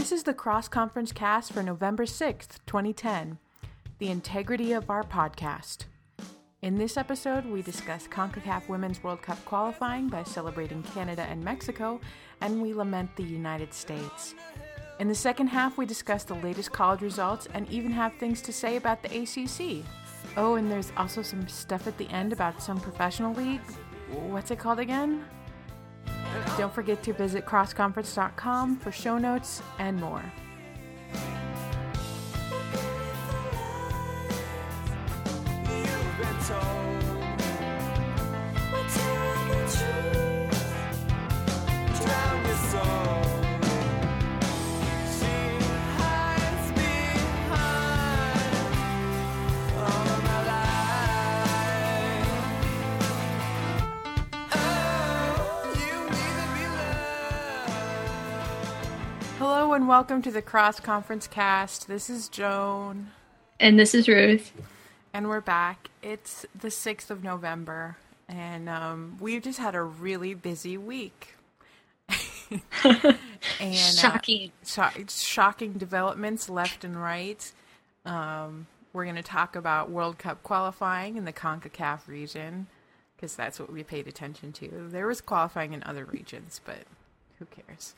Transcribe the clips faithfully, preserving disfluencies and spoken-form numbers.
This is the Cross Conference Cast for November sixth, twenty ten, the integrity of our podcast. In this episode, we discuss CONCACAF Women's World Cup qualifying by celebrating Canada and Mexico, and we lament the United States. In the second half, we discuss the latest college results and even have things to say about the A C C. Oh, and there's also some stuff at the end about some professional league. What's it called again? Don't forget to visit cross conference dot com for show notes and more. Hello and welcome to the Cross Conference Cast. This is Joan. And this is Ruth. And we're back. It's the sixth of November, and um, we've just had a really busy week. and Shocking. Uh, sh- shocking developments left and right. Um, we're going to talk about World Cup qualifying in the CONCACAF region, because that's what we paid attention to. There was qualifying in other regions, but who cares?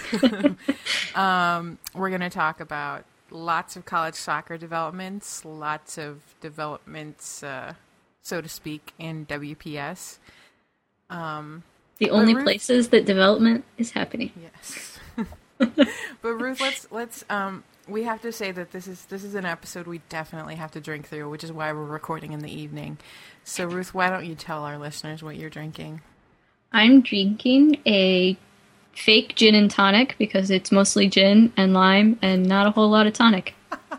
um, we're going to talk about lots of college soccer developments, lots of developments, uh, so to speak, in W P S. Um, the only Ruth, places that development is happening. Yes. But Ruth, let's let's um, we have to say that this is this is an episode we definitely have to drink through, which is why we're recording in the evening. So Ruth, why don't you tell our listeners what you're drinking? I'm drinking a fake gin and tonic because it's mostly gin and lime and not a whole lot of tonic.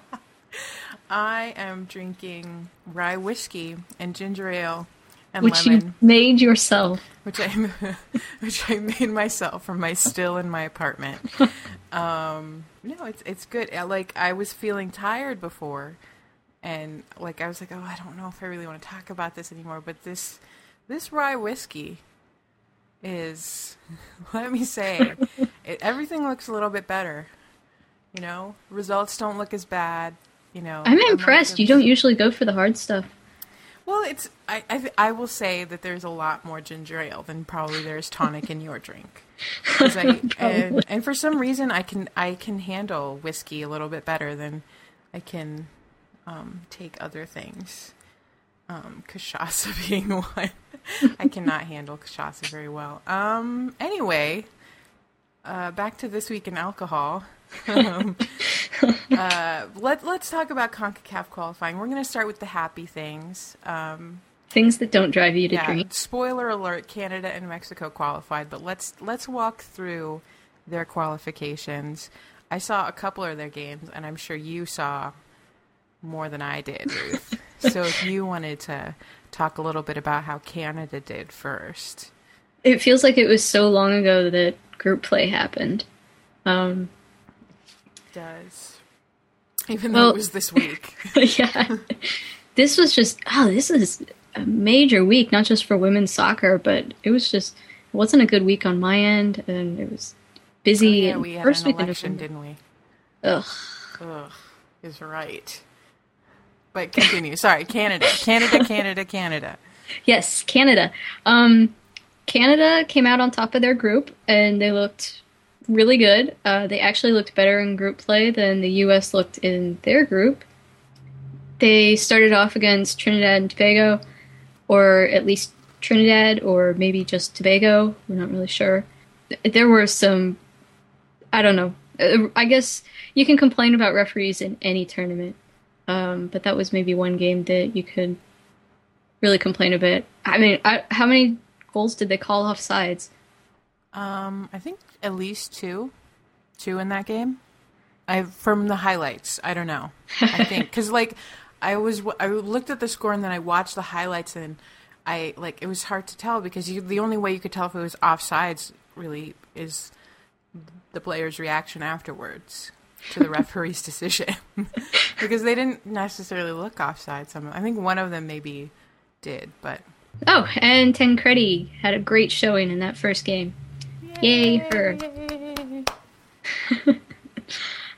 I am drinking rye whiskey and ginger ale and which lemon. you made yourself. Which I which I made myself from my still in my apartment. um, no, it's it's good. Like, I was feeling tired before, and like I was like, oh, I don't know if I really want to talk about this anymore. But this this rye whiskey is, let me say, it, everything looks a little bit better. You know, results don't look as bad. You know, I'm impressed. You don't usually go for the hard stuff. Well, it's I, I I will say that there's a lot more ginger ale than probably there's tonic in your drink. I, and, and for some reason, I can I can handle whiskey a little bit better than I can um, take other things. Um, cachaça being one. I cannot handle cachaça very well. Um, anyway, uh, back to This Week in Alcohol. um, uh, let, let's talk about CONCACAF qualifying. We're going to start with the happy things. Um, things that don't drive you to yeah, drink. Spoiler alert, Canada and Mexico qualified, but let's let's walk through their qualifications. I saw a couple of their games, and I'm sure you saw more than I did, Ruth. So if you wanted to talk a little bit about how Canada did first. It feels like it was so long ago that group play happened. Um, it does. Even though well, it was this week. Yeah. This was just, oh, this is a major week, not just for women's soccer, but it was just, it wasn't a good week on my end, and it was busy. Oh, yeah, and we had first an week election, in didn't we? Ugh. Ugh, is right. But continue. Sorry, Canada. Canada, Canada, Canada. Yes, Canada. Um, Canada came out on top of their group, and they looked really good. Uh, they actually looked better in group play than the U S looked in their group. They started off against Trinidad and Tobago, or at least Trinidad, or maybe just Tobago. We're not really sure. There were some, I don't know. I guess you can complain about referees in any tournament. Um, but that was maybe one game that you could really complain a bit. I mean, I, how many goals did they call off sides? Um, I think at least two, two in that game. I from the highlights. I don't know. I think because like I was, I looked at the score and then I watched the highlights and I like it was hard to tell because you, the only way you could tell if it was offsides really is the player's reaction afterwards to the referee's decision because they didn't necessarily look offside. Some, I think one of them maybe did, but oh, and Tancredi had a great showing in that first game. Yay, Yay her!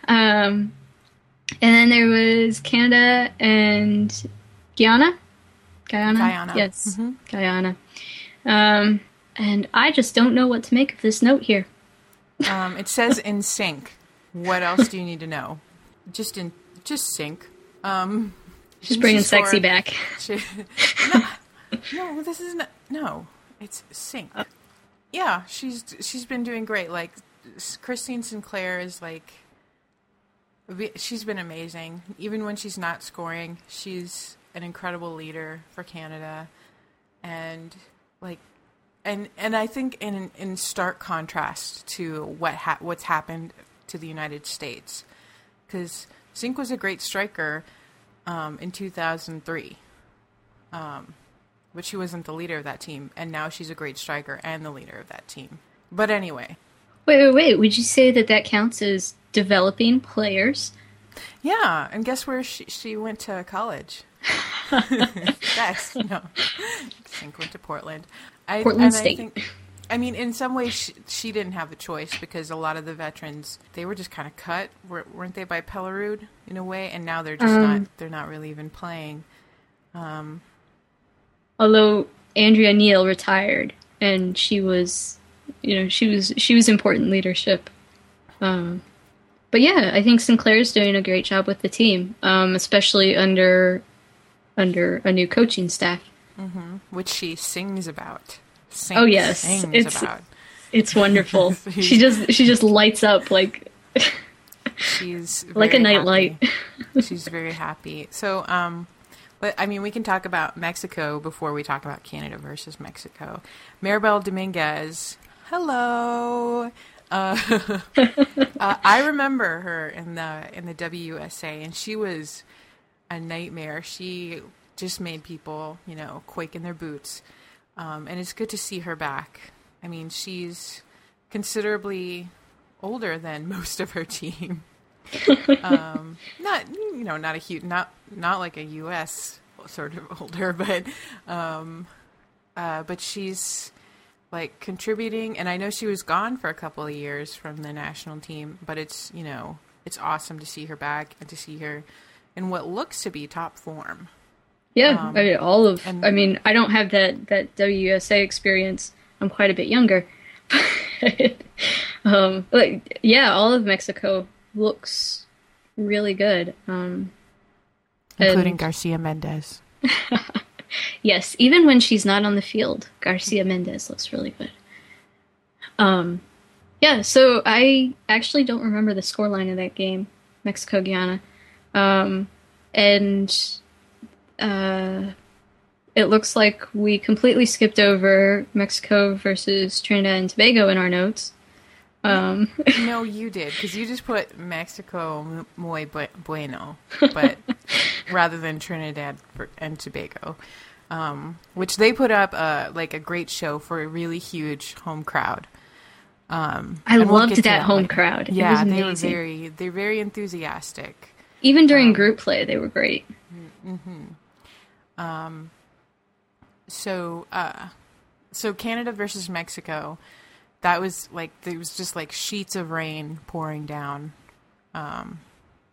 Um, and then there was Canada and Guyana. Guyana? Guyana. Yes, mm-hmm. Guyana. Um, and I just don't know what to make of this note here. Um, it says in sync. What else do you need to know? Just in, just sync. Um, She's bringing she score, sexy back. She, no, no, this is not. No, it's sync. Oh. Yeah, she's she's been doing great. Like Christine Sinclair is like, she's been amazing. Even when she's not scoring, she's an incredible leader for Canada, and like, and and I think in in stark contrast to what ha- what's happened to the United States, because Zink was a great striker um, in two thousand three, um, but she wasn't the leader of that team, and now she's a great striker and the leader of that team. But anyway. Wait, wait, wait. Would you say that that counts as developing players? Yeah, and guess where she, she went to college? That's, no. Zink went to Portland. I, Portland State. I, think, I mean, in some ways, she, she didn't have a choice because a lot of the veterans, they were just kind of cut, weren't they, by Pellerud in a way? And now they're just um, not, they're not really even playing. Um, although Andrea Neal retired, and she was, you know, she was she was important leadership. Um, but yeah, I think Sinclair's doing a great job with the team, um, especially under under a new coaching staff, mm-hmm. which she sings about. Sings, oh yes, sings it's about. It's wonderful. she just she just lights up like she's like a nightlight. She's very happy. So, um, but I mean, we can talk about Mexico before we talk about Canada versus Mexico. Maribel Dominguez. Hello. Uh, uh, I remember her in the in the W S A, and she was a nightmare. She just made people, you know, quake in their boots. Um, and it's good to see her back. I mean, she's considerably older than most of her team. um, not, you know, not a huge, not not like a U S sort of older, but um, uh, but she's like contributing. And I know she was gone for a couple of years from the national team, but it's, you know, it's awesome to see her back and to see her in what looks to be top form. Yeah, um, I mean, all of. and, I mean, I don't have that that W S A experience. I'm quite a bit younger. um, but yeah, all of Mexico looks really good, um, including and, Garcia Mendez. Yes, even when she's not on the field, Garcia Mendez looks really good. Um, yeah, so I actually don't remember the scoreline of that game, Mexico Guyana, um, and. Uh, it looks like we completely skipped over Mexico versus Trinidad and Tobago in our notes. Um, no, you did, because you just put Mexico muy bueno, but rather than Trinidad and Tobago, um, which they put up uh, like a great show for a really huge home crowd. Um, I loved we'll that, that home like, crowd. It yeah, was they were amazing. very, they're very enthusiastic. Even during um, group play, they were great. Mm-hmm. Um, so, uh, so Canada versus Mexico, that was like, there was just like sheets of rain pouring down, um,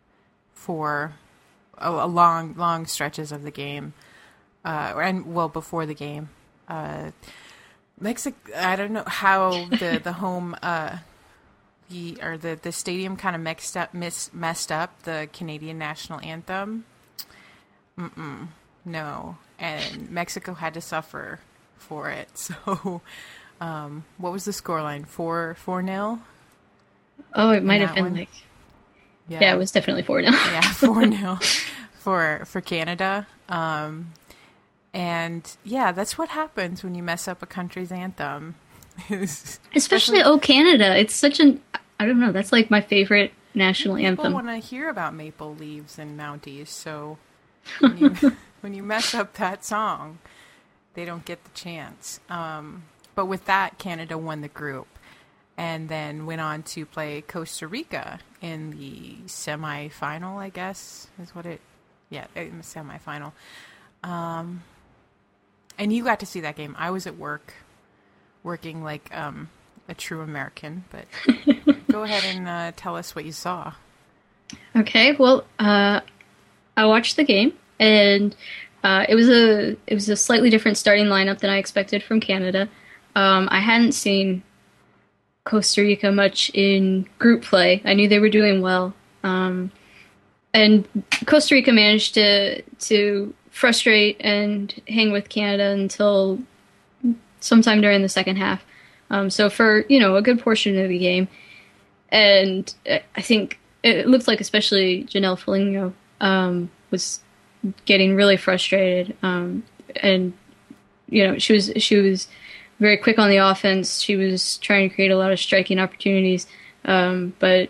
for a, a long, long stretches of the game. Uh, and well, before the game, uh, Mexico, I don't know how the, the home, uh, the, or the, the stadium kind of mixed up, mis- messed up the Canadian national anthem. Mm-mm. No, and Mexico had to suffer for it. So, um, what was the scoreline? Four, four nil. Oh, it might have been one? like, yeah. yeah, it was definitely four nil. Yeah, four nil for for Canada. Um, and yeah, that's what happens when you mess up a country's anthem. Especially, Especially "Oh Canada." It's such an, I don't know. That's like my favorite national people anthem. People want to hear about maple leaves and Mounties, so. When you, when you mess up that song, they don't get the chance. Um, but with that, Canada won the group and then went on to play Costa Rica in the semifinal, I guess, is what it, yeah, in the semifinal. Um, and you got to see that game. I was at work, working like um, a true American, but go ahead and uh, tell us what you saw. Okay, well, uh, I watched the game, and uh, it was a it was a slightly different starting lineup than I expected from Canada. Um, I hadn't seen Costa Rica much in group play. I knew they were doing well, um, and Costa Rica managed to to frustrate and hang with Canada until sometime during the second half. Um, so for you know a good portion of the game, and I think it looked like especially Janelle Foligno um, was getting really frustrated, um, and you know she was she was very quick on the offense. She was trying to create a lot of striking opportunities, um, but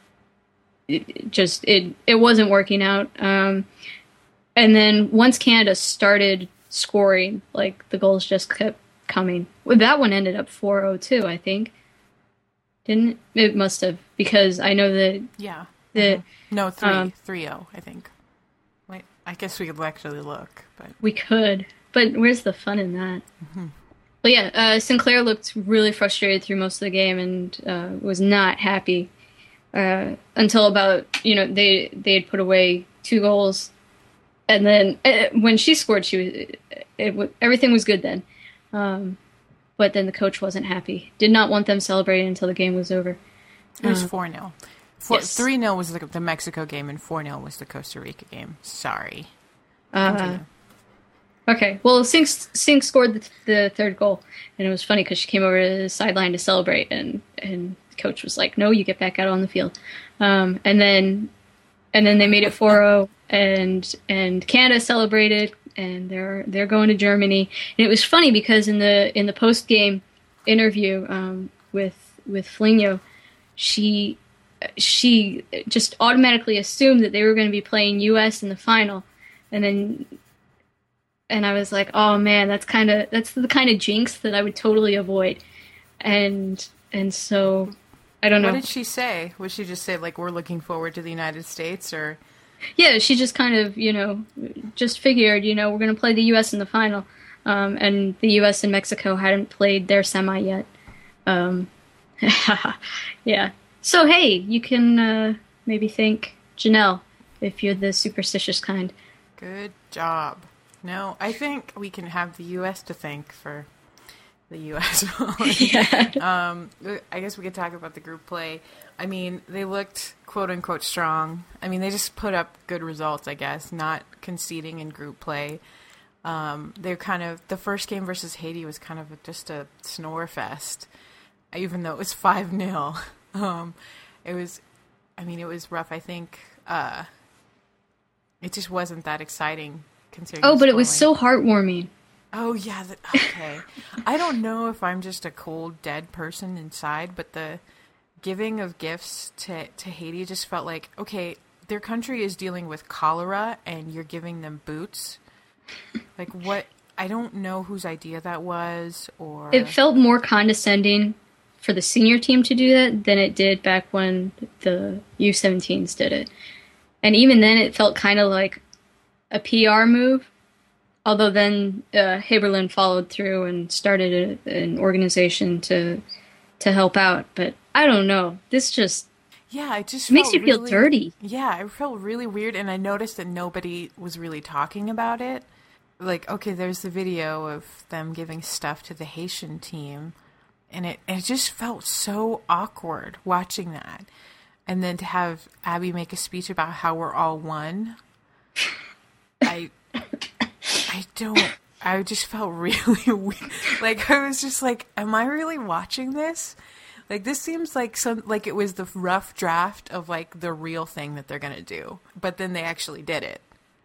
it just it it wasn't working out. Um, and then once Canada started scoring, like the goals just kept coming. Well, that one ended up four oh too, I think. Didn't it? It must have, because I know that yeah the mm-hmm. no three um, three oh I think. Wait, I guess we could actually look, but we could. But where's the fun in that? Mm-hmm. But yeah, uh, Sinclair looked really frustrated through most of the game and uh, was not happy uh, until about you know they they had put away two goals, and then uh, when she scored, she was it, it, everything was good then. Um, but then the coach wasn't happy. Did not want them celebrating until the game was over. It was four nil. Yes. three nil was the, the Mexico game, and four nil was the Costa Rica game. Sorry. Uh, okay, well, Sink, Sink scored the, the third goal, and it was funny because she came over to the sideline to celebrate, and, and the coach was like, no, you get back out on the field. Um, and then and then they made it four oh, and and Canada celebrated, and they're they're going to Germany. And it was funny because in the in the post game interview um, with with Foligno, she she just automatically assumed that they were going to be playing U S in the final, and then and I was like, oh man, that's kind of that's the kind of jinx that I would totally avoid, and and so I don't know. What did she say? Would she just say like we're looking forward to the United States, or? Yeah, she just kind of, you know, just figured, you know, we're going to play the U S in the final. Um, and the U S and Mexico hadn't played their semi yet. Um, yeah. So, hey, you can uh, maybe thank Janelle if you're the superstitious kind. Good job. No, I think we can have the U S to thank for the U S Yeah. um, I guess we could talk about the group play. I mean, they looked quote-unquote strong. I mean, they just put up good results, I guess, not conceding in group play. Um, they're kind of, the first game versus Haiti was kind of just a snore fest, even though it was five nil. Um, it was, I mean, it was rough. I think uh, it just wasn't that exciting considering. Oh, but it was so heartwarming. Oh, yeah. That, okay. I don't know if I'm just a cold, dead person inside, but the giving of gifts to, to Haiti just felt like, okay, their country is dealing with cholera and you're giving them boots. Like, what? I don't know whose idea that was, or... It felt more condescending for the senior team to do that than it did back when the U seventeens did it. And even then, it felt kind of like a P R move. Although then uh, Haberlin followed through and started a, an organization to to help out. But I don't know. This just yeah, it just makes you really, feel dirty. Yeah, it felt really weird, and I noticed that nobody was really talking about it. Like, okay, there's the video of them giving stuff to the Haitian team, and it it just felt so awkward watching that. And then to have Abby make a speech about how we're all one, I. I don't, I just felt really weird. Like, I was just like, am I really watching this? Like, this seems like some, like it was the rough draft of like the real thing that they're going to do. But then they actually did it.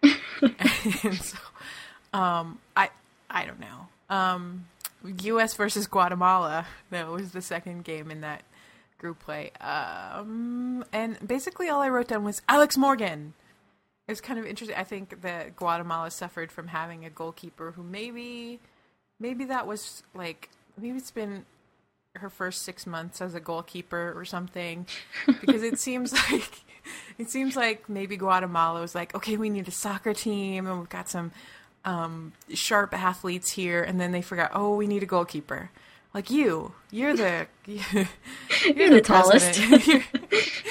And so, um, I, I don't know. Um, U S versus Guatemala, that was the second game in that group play. Um, and basically all I wrote down was Alex Morgan. It was kind of interesting. I think that Guatemala suffered from having a goalkeeper who maybe, maybe that was like, maybe it's been her first six months as a goalkeeper or something, because it seems like, it seems like maybe Guatemala was like, okay, we need a soccer team and we've got some um, sharp athletes here, and then they forgot, oh, we need a goalkeeper. Like you, you're the, you're, you're the, the tallest.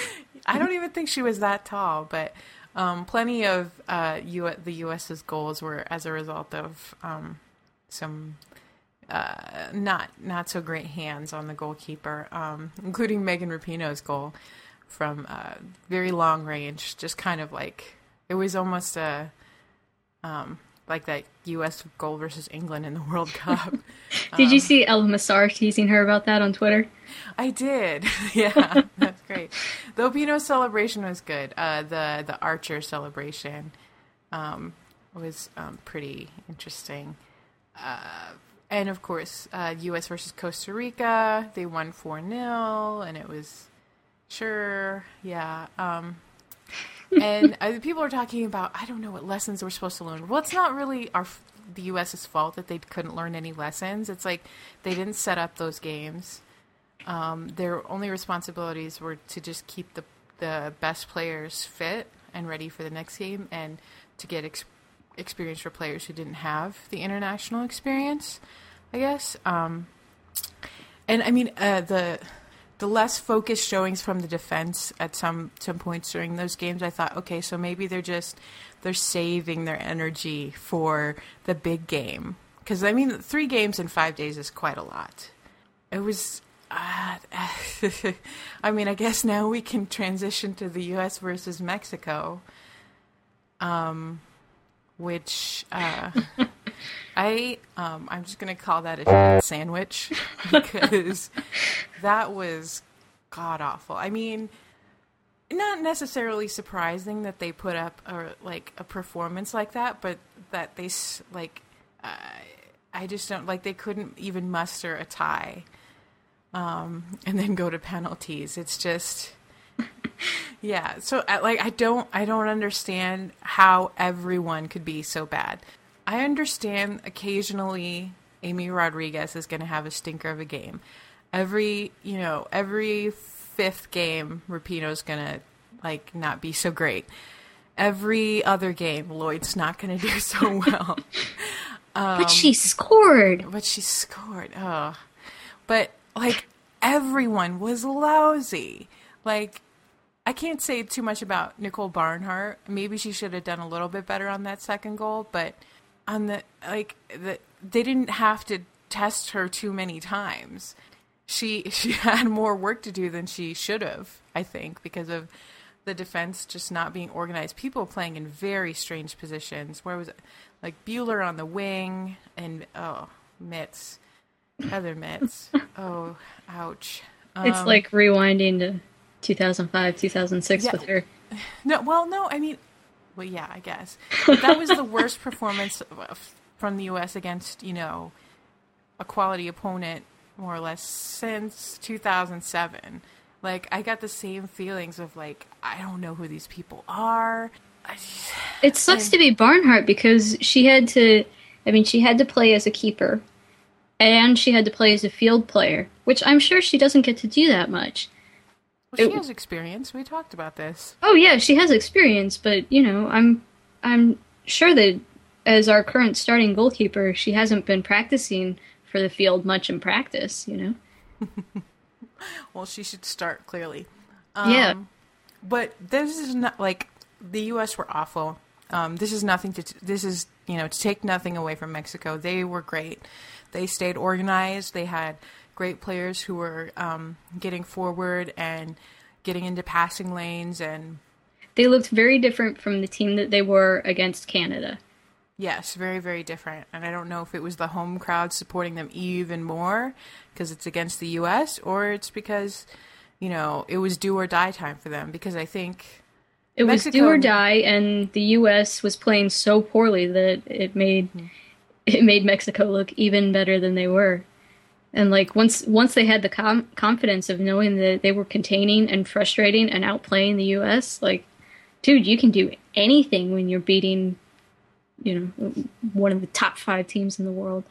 I don't even think she was that tall, but um, plenty of uh, U- the U.S.'s goals were as a result of um, some uh, not not so great hands on the goalkeeper, um, including Megan Rapinoe's goal from uh, very long range. Just kind of like it was almost a um, like that U S goal versus England in the World Cup. Did um, you see El Massar teasing her about that on Twitter? I did. Yeah, that's great. The Opino celebration was good. Uh, the the Archer celebration um, was um, pretty interesting. Uh, and of course, uh, U S versus Costa Rica, they won four nil, and it was sure, yeah. Um, and uh, people are talking about, I don't know what lessons we're supposed to learn. Well, it's not really our the US's fault that they couldn't learn any lessons. It's like they didn't set up those games. Um, their only responsibilities were to just keep the the best players fit and ready for the next game, and to get ex- experience for players who didn't have the international experience, I guess. Um, and I mean, uh, the the less focused showings from the defense at some some points during those games, I thought, okay, so maybe they're just they're saving their energy for the big game, because I mean, three games in five days is quite a lot. It was. Uh, I mean, I guess now we can transition to the U S versus Mexico, um, which uh, I um, I'm just gonna call that a shit sandwich, because that was god awful. I mean, not necessarily surprising that they put up a, like a performance like that, but that they like uh, I just don't like they couldn't even muster a tie. Um, and then go to penalties. It's just, yeah. So, like, I don't, I don't understand how everyone could be so bad. I understand occasionally Amy Rodriguez is going to have a stinker of a game. Every, you know, every fifth game, Rapinoe's going to, like, not be so great. Every other game, Lloyd's not going to do so well. Um, but she scored. But she scored. Oh, but. Like, everyone was lousy. Like, I can't say too much about Nicole Barnhart. Maybe she should have done a little bit better on that second goal, but on the, like, the, they didn't have to test her too many times. She, she had more work to do than she should have, I think, because of the defense just not being organized. People playing in very strange positions. Where was it? Like, Bueller on the wing, and, oh, Mitz. Heather Mitz. Oh, ouch. Um, it's like rewinding to two thousand five, two thousand six yeah, with her. No, well, no, I mean, well, yeah, I guess. But that was the worst performance from the U S against, you know, a quality opponent, more or less, since two thousand seven. Like, I got the same feelings of, like, I don't know who these people are. I, it sucks I, to be Barnhart, because she had to, I mean, she had to play as a keeper. And she had to play as a field player, which I'm sure she doesn't get to do that much. Well, she it, has experience. We talked about this. Oh yeah, she has experience, but you know, I'm I'm sure that as our current starting goalkeeper, she hasn't been practicing for the field much in practice. You know. Well, she should start clearly. Um, yeah. But this is not like the U S were awful. Um, this is nothing to. T- this is you know to take nothing away from Mexico. They were great. They stayed organized. They had great players who were um, getting forward and getting into passing lanes, and they looked very different from the team that they were against Canada. Yes, very, very different. And I don't know if it was the home crowd supporting them even more because it's against the U S, or it's because, you know, it was do or die time for them, because I think it Mexico... was do or die, and the U S was playing so poorly that it made... Mm-hmm. It made Mexico look even better than they were. And like once once they had the com- confidence of knowing that they were containing and frustrating and outplaying the U S, like, dude, you can do anything when you're beating, you know, one of the top five teams in the world.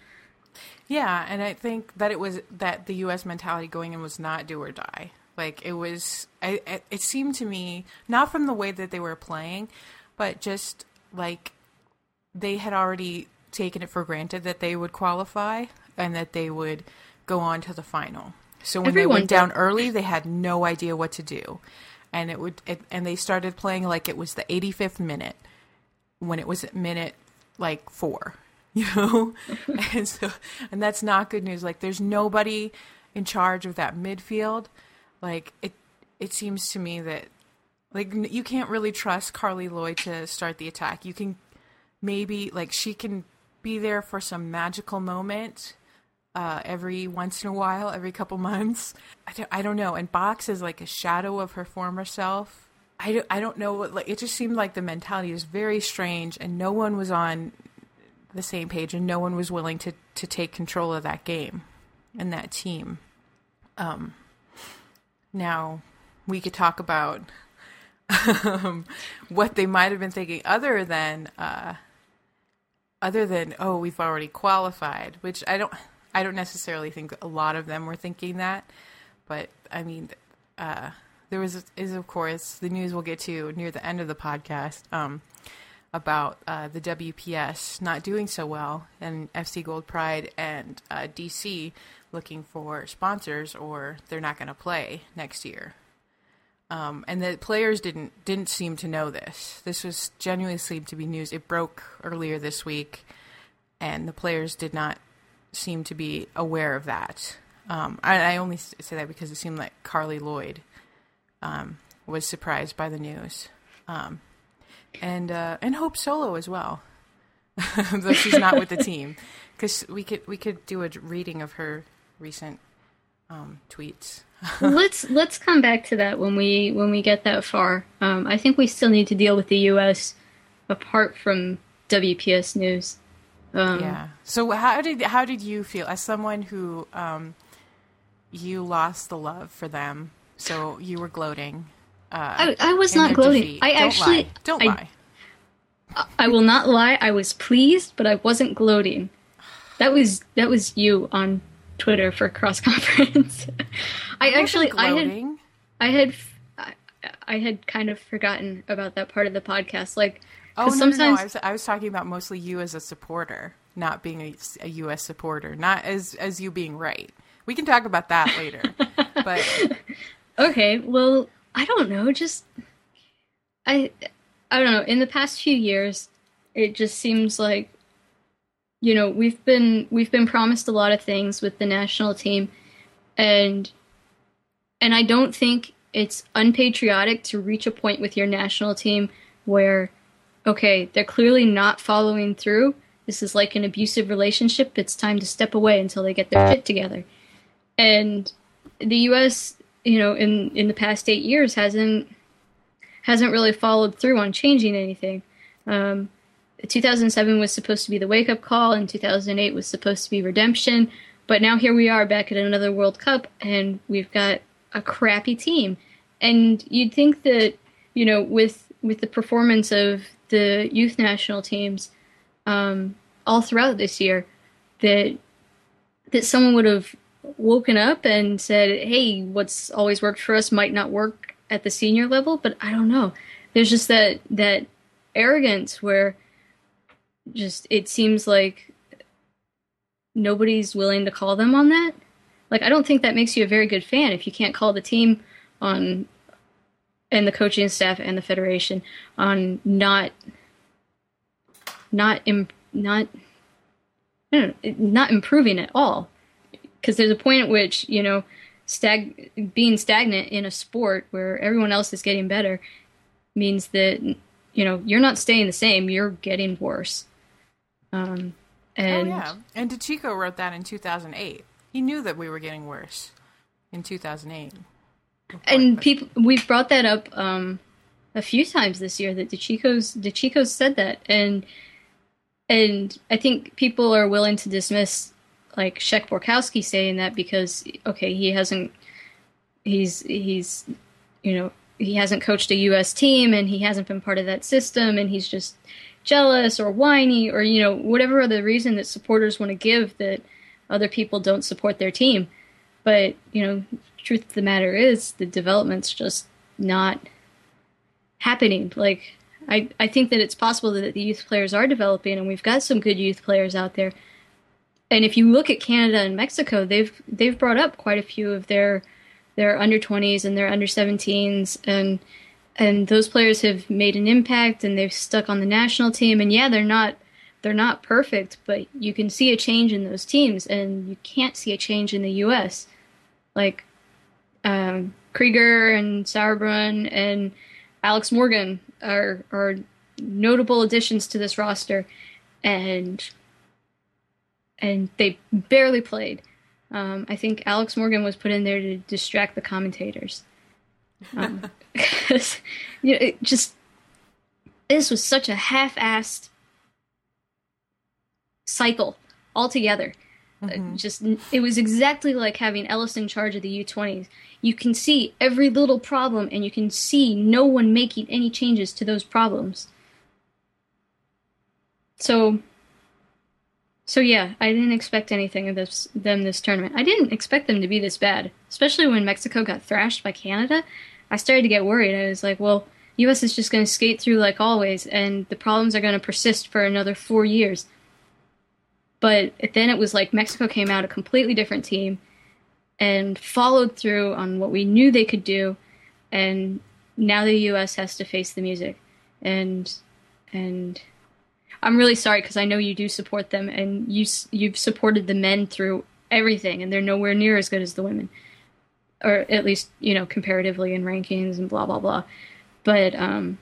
Yeah, and I think that it was that the U S mentality going in was not do or die. Like, it was, I, it seemed to me, not from the way that they were playing, but just like they had already taken it for granted that they would qualify and that they would go on to the final. So when Everyone they went down did. early, they had no idea what to do. and it would, it, and they started playing like it was the eighty-fifth minute when it was at minute like four, you know, and so, and that's not good news. Like, there's nobody in charge of that midfield. Like, it, it seems to me that, like, you can't really trust Carly Lloyd to start the attack. You can maybe, like, she can be there for some magical moment uh, every once in a while, every couple months. I don't, I don't know. And Box is like a shadow of her former self. I don't, I don't know. What, like, it just seemed like the mentality was very strange, and no one was on the same page, and no one was willing to, to take control of that game and that team. Um, now, we could talk about um, what they might have been thinking other than, uh, other than, oh, we've already qualified, which I don't, I don't necessarily think a lot of them were thinking that, but I mean, uh, there was, is of course, the news we'll get to near the end of the podcast, um, about, uh, the W P S not doing so well, and F C Gold Pride and, uh, D C looking for sponsors, or they're not going to play next year. Um, and the players didn't didn't seem to know this. This was genuinely seemed to be news. It broke earlier this week, and the players did not seem to be aware of that. Um, I, I only say that because it seemed like Carly Lloyd um, was surprised by the news, um, and uh, and Hope Solo as well, though she's not with the team. Because we could we could do a reading of her recent um, tweets. let's let's come back to that when we when we get that far. Um, I think we still need to deal with the U S apart from W P S news. Um, yeah. So how did how did you feel as someone who um, you lost the love for them? So you were gloating. Uh, I, I was not gloating. Defeat. I Don't actually lie. don't I, lie. I will not lie. I was pleased, but I wasn't gloating. That was that was you on Twitter for cross conference. I, I actually gloating. I had I had I had kind of forgotten about that part of the podcast. Like, oh no, sometimes no, no. I was I was talking about mostly you as a supporter, not being a, a U S supporter, not as as you being right. We can talk about that later. But okay, well, I don't know. Just I I don't know. In the past few years, it just seems like, you know, we've been we've been promised a lot of things with the national team, and and I don't think it's unpatriotic to reach a point with your national team where, okay, they're clearly not following through. This is like an abusive relationship. It's time to step away until they get their shit together. And the U S, you know, in in the past eight years hasn't hasn't really followed through on changing anything. Um, two thousand seven was supposed to be the wake-up call, and two thousand eight was supposed to be redemption. But now here we are back at another World Cup, and we've got a crappy team. And you'd think that, you know, with with the performance of the youth national teams um, all throughout this year, that that someone would have woken up and said, hey, what's always worked for us might not work at the senior level. But I don't know. There's just that that arrogance where just it seems like nobody's willing to call them on that. Like, I don't think that makes you a very good fan if you can't call the team on, and the coaching staff and the federation on not, not, im, not, I don't know, not improving at all. Because there's a point at which, you know, stag being stagnant in a sport where everyone else is getting better means that, you know, you're not staying the same, you're getting worse. Um, and oh yeah, and DeChico wrote that in two thousand eight. He knew that we were getting worse in two thousand eight. And people, we've brought that up um, a few times this year that DeChico's DeChico's said that, and and I think people are willing to dismiss like Shek Borkowski saying that because okay, he hasn't, he's he's you know he hasn't coached a U S team and he hasn't been part of that system and he's just jealous or whiny or you know whatever other reason that supporters want to give that other people don't support their team. But, you know, truth of the matter is the development's just not happening. Like, I, I think that it's possible that the youth players are developing, and we've got some good youth players out there. And if you look at Canada and Mexico, they've they've brought up quite a few of their their under twenties and their under seventeens, and and those players have made an impact and they've stuck on the national team. And yeah, they're not they're not perfect, but you can see a change in those teams, and you can't see a change in the U S. Like um, Krieger and Sauerbrunn and Alex Morgan are are notable additions to this roster, and and they barely played. Um, I think Alex Morgan was put in there to distract the commentators. Um, because, you know, it just this was such a half-assed cycle altogether. Mm-hmm. Uh, just it was exactly like having Ellis in charge of the U twenties. You can see every little problem, and you can see no one making any changes to those problems. So, so yeah, I didn't expect anything of this them this tournament. I didn't expect them to be this bad, especially when Mexico got thrashed by Canada. I started to get worried. I was like, well, U S is just going to skate through like always, and the problems are going to persist for another four years. But then it was like Mexico came out a completely different team and followed through on what we knew they could do, and now the U S has to face the music. And and I'm really sorry, because I know you do support them, and you, you've supported the men through everything, and they're nowhere near as good as the women. Or at least, you know, comparatively in rankings and blah, blah, blah. But, um,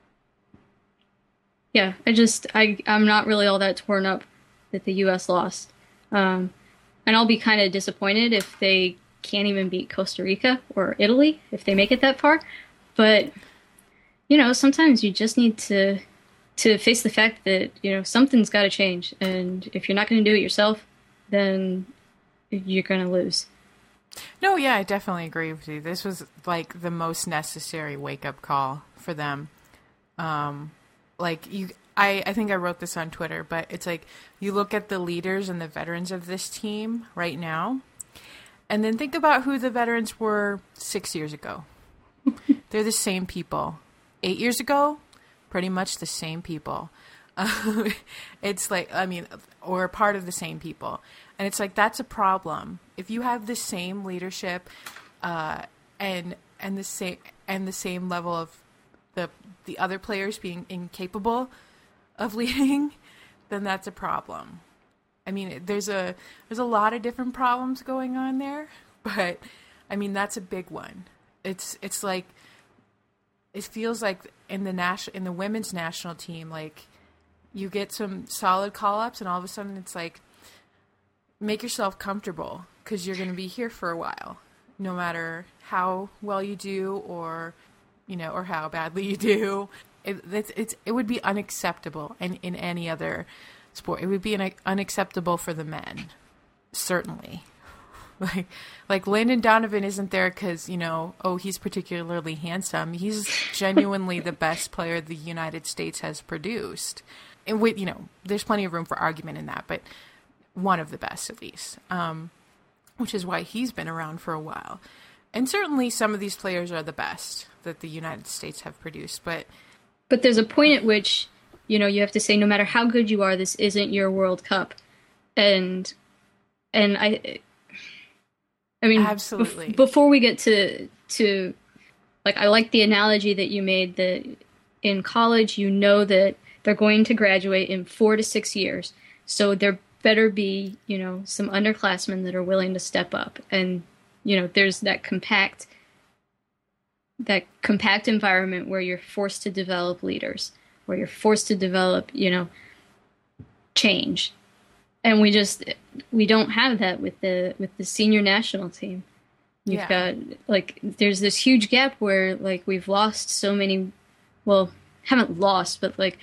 yeah, I just, I, I'm not really all that torn up that the U S lost. Um, and I'll be kind of disappointed if they can't even beat Costa Rica or Italy, if they make it that far. But, you know, sometimes you just need to to face the fact that, you know, something's got to change. And if you're not going to do it yourself, then you're going to lose. No, yeah, I definitely agree with you. This was like the most necessary wake-up call for them. Um, like you, I, I think I wrote this on Twitter, but it's like you look at the leaders and the veterans of this team right now, and then think about who the veterans were six years ago. They're the same people. Eight years ago, pretty much the same people. Uh, it's like, I mean, or part of the same people. And it's like, that's a problem. If you have the same leadership, uh, and, and the same, and the same level of the, the other players being incapable of leading, then that's a problem. I mean, there's a, there's a lot of different problems going on there, but I mean, that's a big one. It's, it's like, it feels like in the national, in the women's national team, like you get some solid call-ups, and all of a sudden it's like, make yourself comfortable, because you're going to be here for a while, no matter how well you do, or you know, or how badly you do. It, it's, it's it would be unacceptable in in any other sport. It would be an, unacceptable for the men, certainly. Like, like Landon Donovan isn't there because, you know, oh, he's particularly handsome. He's genuinely the best player the United States has produced. And with, you know, there's plenty of room for argument in that, but one of the best at least, um, which is why he's been around for a while. And certainly some of these players are the best that the United States have produced, but... But there's a point at which, you know, you have to say, no matter how good you are, this isn't your World Cup. And, and I... I mean, absolutely. Bef- before we get to to like, I like the analogy that you made that in college, you know that they're going to graduate in four to six years, so there better be, you know, some underclassmen that are willing to step up, and you know, there's that compact that compact environment where you're forced to develop leaders, where you're forced to develop, you know, change. And we just, we don't have that with the with the senior national team. You've yeah. got, like, there's this huge gap where, like, we've lost so many, well, haven't lost, but, like,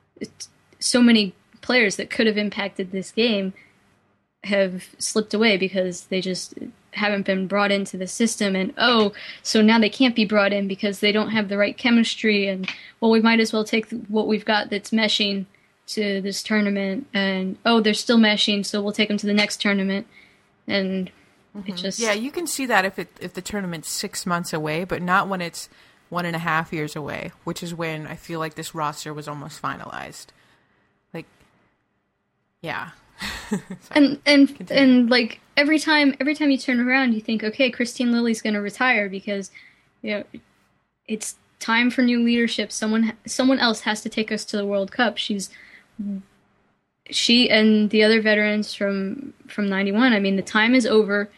so many players that could have impacted this game have slipped away because they just haven't been brought into the system. And, oh, so now they can't be brought in because they don't have the right chemistry. And, well, we might as well take what we've got that's meshing to this tournament, and oh, they're still meshing, so we'll take them to the next tournament. And mm-hmm. it just yeah, you can see that if it if the tournament's six months away, but not when it's one and a half years away, which is when I feel like this roster was almost finalized. Like, yeah, And and Continue. and like every time every time you turn around, you think, okay, Christine Lilly's going to retire because you know it's time for new leadership. Someone someone else has to take us to the World Cup. She's she and the other veterans from from ninety-one. I mean, the time is over.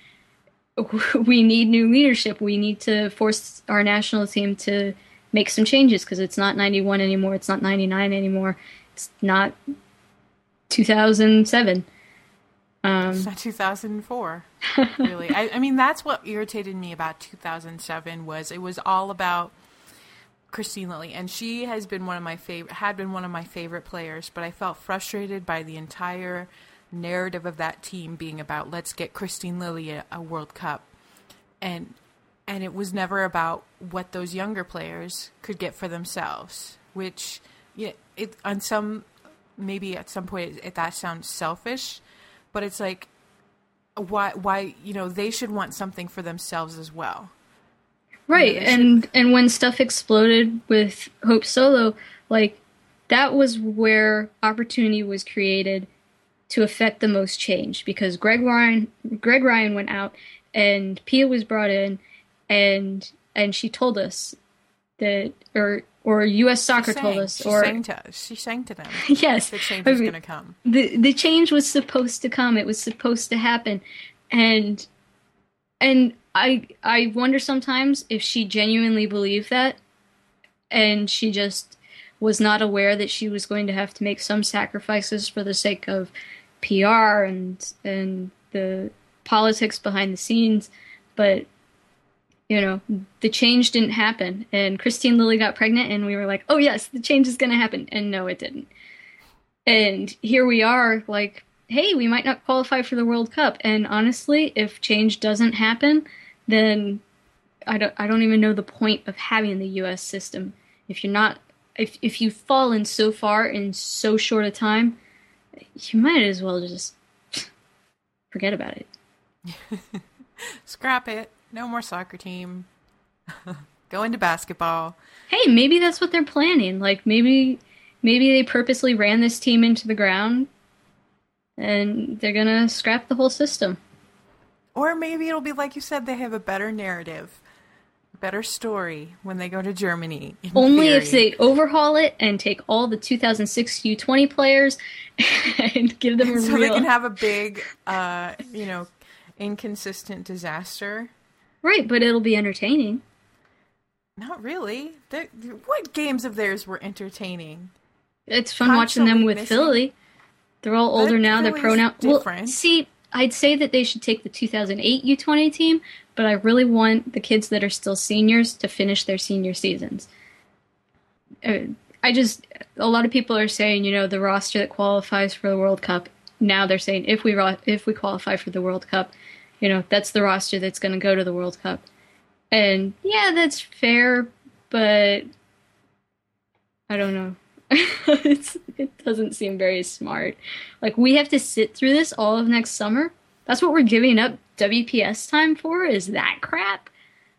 We need new leadership. We need to force our national team to make some changes because it's not ninety-one anymore. It's not ninety-nine anymore. It's not two thousand seven. Um, it's not two thousand four, really. I, I mean, that's what irritated me about two thousand seven was it was all about Christine Lilly, and she has been one of my favorite, had been one of my favorite players, but I felt frustrated by the entire narrative of that team being about let's get Christine Lilly a, a World Cup, and and it was never about what those younger players could get for themselves, which yeah, it on some maybe at some point it, that sounds selfish, but it's like why why you know they should want something for themselves as well. Right, You know, and and when stuff exploded with Hope Solo, like that was where opportunity was created to affect the most change because Greg Ryan Greg Ryan went out and Pia was brought in and and she told us that or or U S Soccer she told sang, us she or sang to us. She sang to them. yes, The change I is mean, going to come. the the change was supposed to come. It was supposed to happen, and and I I wonder sometimes if she genuinely believed that, and she just was not aware that she was going to have to make some sacrifices for the sake of P R and and the politics behind the scenes, but you know the change didn't happen, and Christine Lilly got pregnant, and we were like, oh yes, the change is going to happen, and no, it didn't. And here we are, like, hey, we might not qualify for the World Cup, and honestly, if change doesn't happen, then I don't I don't even know the point of having the U S system. If you're not if if you've fallen so far in so short a time, you might as well just forget about it. Scrap it. No more soccer team. Go into basketball. Hey, maybe that's what they're planning. Like maybe maybe they purposely ran this team into the ground and they're gonna scrap the whole system. Or maybe it'll be like you said, they have a better narrative, better story when they go to Germany. Only theory. if they overhaul it and take all the two thousand six U twenty players and give them a so real... they can have a big, uh, you know, inconsistent disaster. Right, but it'll be entertaining. Not really. They're, what games of theirs were entertaining? It's fun watching them with missing. Philly. They're all older But now. They're Philly's pro now. different. Well, see, I'd say that they should take the two thousand eight U twenty team, but I really want the kids that are still seniors to finish their senior seasons. Uh, I just, a lot of people are saying, you know, the roster that qualifies for the World Cup. Now they're saying if we ro- if we qualify for the World Cup, you know, that's the roster that's going to go to the World Cup. And yeah, that's fair, but I don't know. it's, it doesn't seem very smart. Like, we have to sit through this all of next summer? That's what we're giving up W P S time for? Is that crap?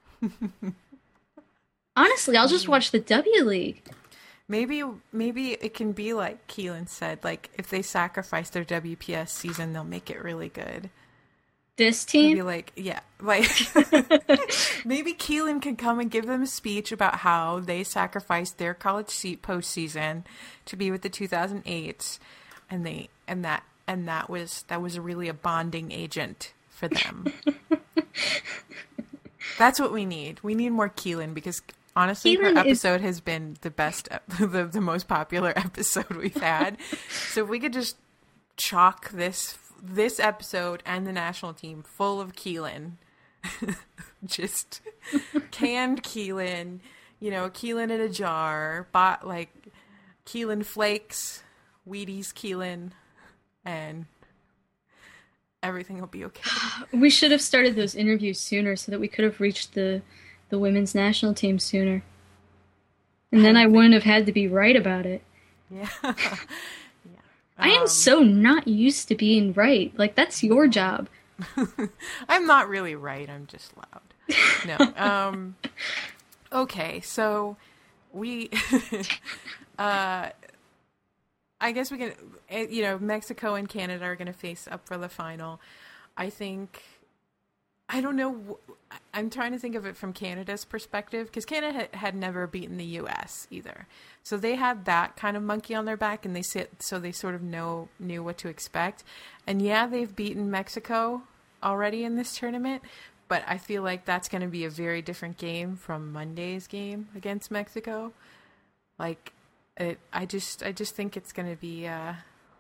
Honestly, I'll just watch the W League. Maybe maybe it can be like Keelan said, like if they sacrifice their W P S season, they'll make it really good. This team? Maybe like, yeah, like maybe Keelan can come and give them a speech about how they sacrificed their college seat postseason to be with the two thousand eights, and they and that and that was that was really a bonding agent for them. That's what we need. We need more Keelan because honestly, Keelan her is- episode has been the best, the the most popular episode we've had. So if we could just chalk this. This episode and the national team full of Keelan. Just canned Keelan, you know, Keelan in a jar, bought like Keelan flakes, Wheaties Keelan, and everything will be okay. We should have started those interviews sooner so that we could have reached the, the women's national team sooner. And then I wouldn't have had to be right about it. Yeah. I am so not used to being right. Like, that's your job. I'm not really right. I'm just loud. No. Um, okay. So we, uh, I guess we can, you know, Mexico and Canada are going to face up for the final. I think, I don't know, I'm trying to think of it from Canada's perspective, because Canada had, had never beaten the U S either. So they had that kind of monkey on their back, and they sit, so they sort of know knew what to expect. And yeah, they've beaten Mexico already in this tournament, but I feel like that's going to be a very different game from Monday's game against Mexico. Like, it, I just, I just think it's going to be, uh,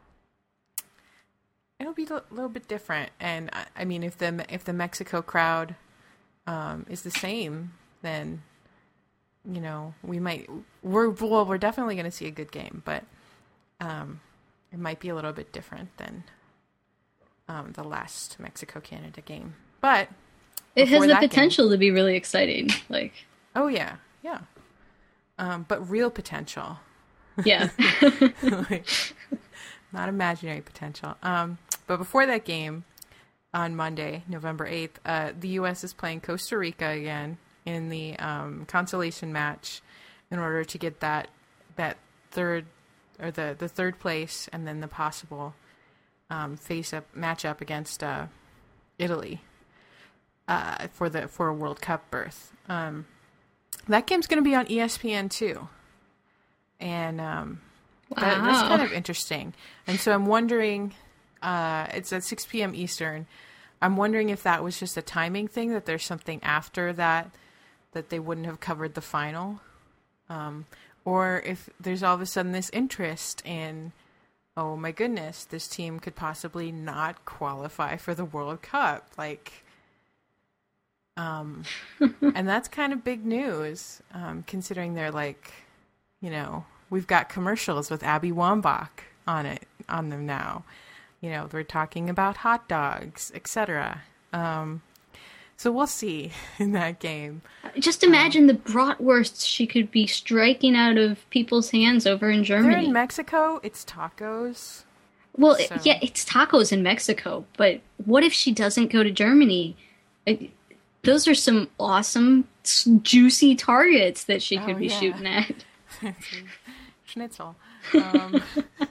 it'll be a little bit different. And I, I mean, if the if the Mexico crowd um, is the same, then you know we might we're well we're definitely going to see a good game, but um, it might be a little bit different than um, the last Mexico Canada game. But it has the potential game, to be really exciting. Like, oh yeah, yeah, um, but real potential. Yeah. Like, not imaginary potential. Um, but before that game, on Monday, November eighth, uh, the U S is playing Costa Rica again in the um, consolation match in order to get that that third or the, the third place and then the possible um, face up match up against uh, Italy uh, for the for a World Cup berth. Um, that game's going to be on E S P N too, and um, wow. that, that's kind of interesting. And so I'm wondering. Uh, it's at six p.m. Eastern. I'm wondering if that was just a timing thing, that there's something after that that they wouldn't have covered the final. Um, or if there's all of a sudden this interest in, oh my goodness, this team could possibly not qualify for the World Cup. Like, um, and that's kind of big news, um, considering they're like, you know, we've got commercials with Abby Wambach on it, on them now. You know, we're talking about hot dogs, et cetera. Um, so we'll see in that game. Just imagine um, the bratwursts she could be striking out of people's hands over in Germany. They're in Mexico. It's tacos. Well, so. yeah, it's tacos in Mexico. But what if she doesn't go to Germany? It, those are some awesome, juicy targets that she could oh, be yeah. shooting at. Schnitzel. Um,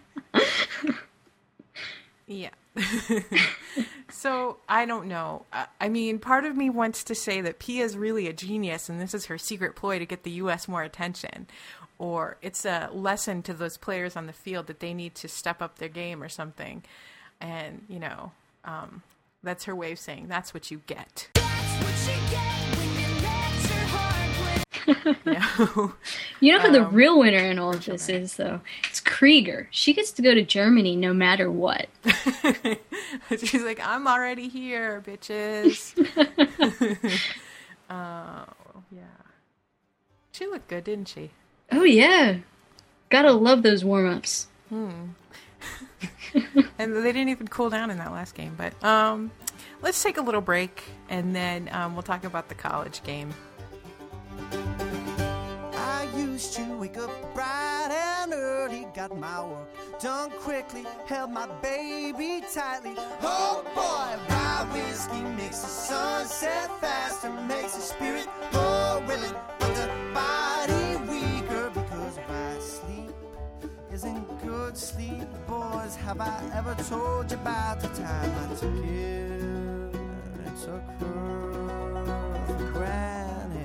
Yeah. So, I don't know. I, I mean, part of me wants to say that Pia's really a genius and this is her secret ploy to get the U S more attention. Or it's a lesson to those players on the field that they need to step up their game or something. And, you know, um, that's her way of saying that's what you get. That's what you get when you let your heart play. You know, you know who um, the real winner in all of this is, though? It's Krieger. She gets to go to Germany no matter what. She's like, I'm already here, bitches. uh, yeah. She looked good, didn't she? Oh, yeah. Gotta love those warm-ups. Hmm. And they didn't even cool down in that last game. But um, let's take a little break, and then um, we'll talk about the college game. I used to wake up bright and early, got my work done quickly, held my baby tightly. Oh boy, rye whiskey makes the sun set faster, makes the spirit more willing, but the body weaker, because rye sleep isn't good sleep. Boys, have I ever told you about the time I took it and took her for granted?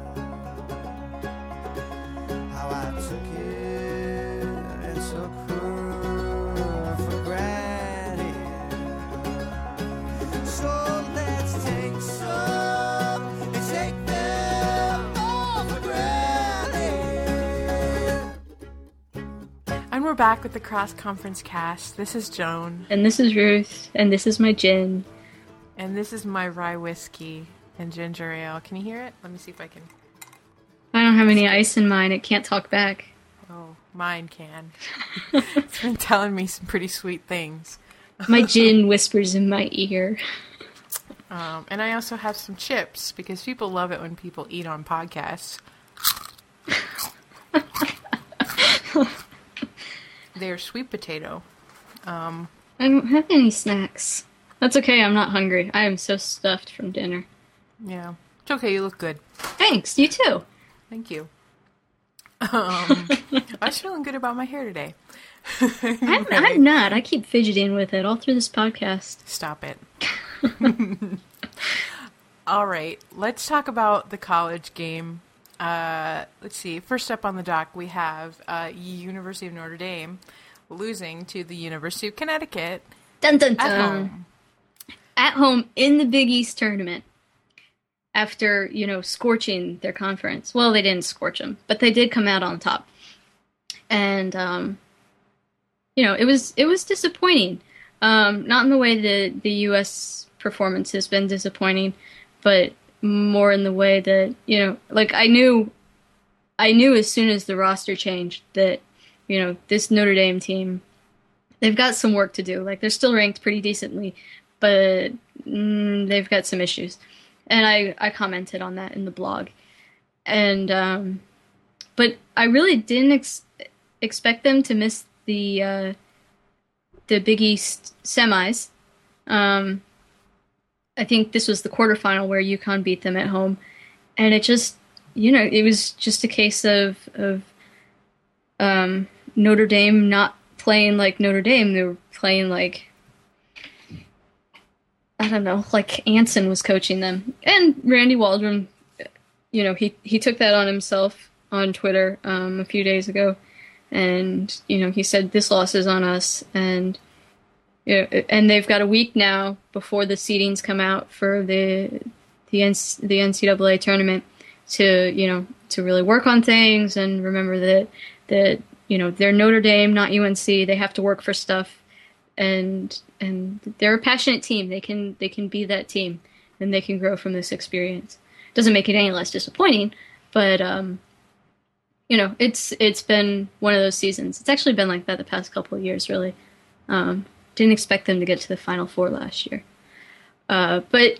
How I took it and took her for granted. So let's take some and take them all for granted. And we're back with the cross-conference cast. This is Joan. And this is Ruth. And this is my gin. And this is my rye whiskey and ginger ale. Can you hear it? Let me see if I can... I don't have any ice in mine. It can't talk back. Oh, mine can. It's been telling me some pretty sweet things. My gin whispers in my ear. Um, and I also have some chips, because people love it when people eat on podcasts. They're sweet potato. Um, I don't have any snacks. That's okay, I'm not hungry. I am so stuffed from dinner. Yeah. It's okay, you look good. Thanks, you too. Thank you. Um, I was feeling good about my hair today. I'm, I'm not. I keep fidgeting with it all through this podcast. Stop it. All right, let's talk about the college game. Uh, let's see. First up on the dock, we have uh, University of Notre Dame losing to the University of Connecticut Dun, dun, dun. at home. At home in the Big East tournament. After, you know, scorching their conference. Well, they didn't scorch them, but they did come out on top. And, um, you know, it was it was disappointing. Um, not in the way that the U S performance has been disappointing, but more in the way that, you know, like I knew, I knew as soon as the roster changed that, you know, this Notre Dame team, they've got some work to do. Like they're still ranked pretty decently, but mm, they've got some issues. And I, I commented on that in the blog. And, um, but I really didn't ex- expect them to miss the, uh, the Big East semis. Um, I think this was the quarterfinal where UConn beat them at home. And it just, you know, it was just a case of, of, um, Notre Dame not playing like Notre Dame. They were playing like, I don't know, like Anson was coaching them. And Randy Waldrum, you know, he, he took that on himself on Twitter um, a few days ago. And, you know, he said, this loss is on us. And, you know, and they've got a week now before the seedings come out for the the, N- the N C double A tournament to, you know, to really work on things and remember that, that, you know, they're Notre Dame, not U N C. They have to work for stuff. And and they're a passionate team. They can they can be that team, and they can grow from this experience. Doesn't make it any less disappointing, but um, you know, it's it's been one of those seasons. It's actually been like that the past couple of years, really. Um, didn't expect them to get to the Final Four last year, uh, but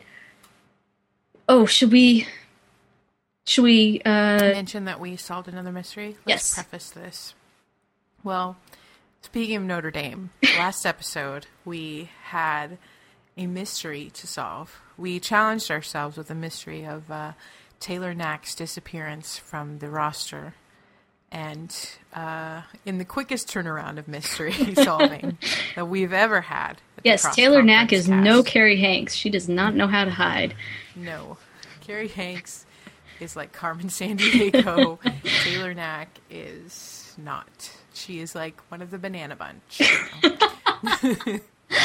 oh, should we should we uh, mention that we solved another mystery? yes. Let's preface this. Well. Speaking of Notre Dame, last episode we had a mystery to solve. We challenged ourselves with a mystery of uh, Taylor Knack's disappearance from the roster. And uh, in the quickest turnaround of mystery solving that we've ever had. Yes, Taylor Knack is cast. No Carrie Hanks. She does not know how to hide. No. Carrie Hanks is like Carmen Sandiego. Taylor Knack is not. She is like one of the banana bunch. You know?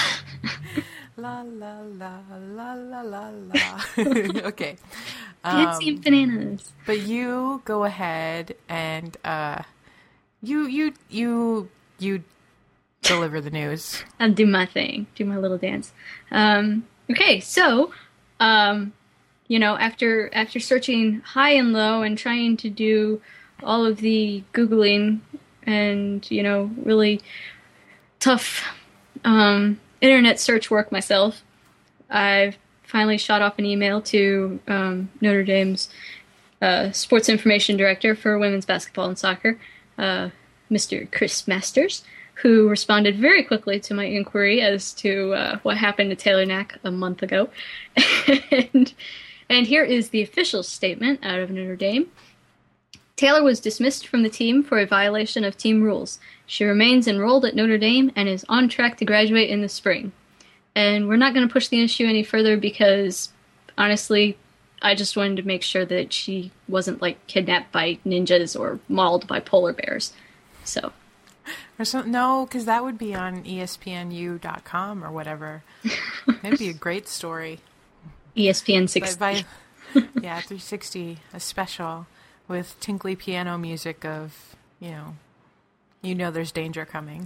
La la la la la la la. Okay. Dancing um, bananas. But you go ahead and uh, you you you you deliver the news. I'll do my thing. Do my little dance. Um, okay, so um, you know, after after searching high and low and trying to do all of the Googling and, you know, really tough um, internet search work myself, I've finally shot off an email to um, Notre Dame's uh, sports information director for women's basketball and soccer, uh, Mister Chris Masters, who responded very quickly to my inquiry as to uh, what happened to Taylor Knack a month ago. and, and here is the official statement out of Notre Dame. Taylor was dismissed from the team for a violation of team rules. She remains enrolled at Notre Dame and is on track to graduate in the spring. And we're not going to push the issue any further because, honestly, I just wanted to make sure that she wasn't, like, kidnapped by ninjas or mauled by polar bears. So. Or some, no, because that would be on E S P N U dot com or whatever. That'd be a great story. E S P N sixty. By, by, yeah, three sixty, a special. With tinkly piano music of, you know, you know there's danger coming.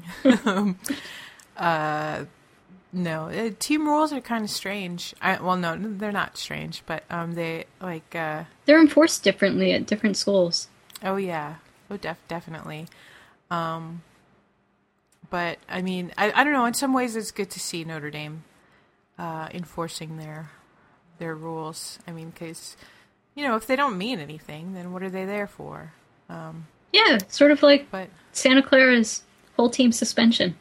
uh, no, uh, team rules are kind of strange. I, well, no, they're not strange, but um, they, like... Uh, they're enforced differently at different schools. Oh, yeah. Oh, def- definitely. Um, but, I mean, I, I don't know. In some ways, it's good to see Notre Dame uh, enforcing their their rules. I mean, because... You know, if they don't mean anything, then what are they there for? Um, yeah, sort of like but, Santa Clara's whole team suspension.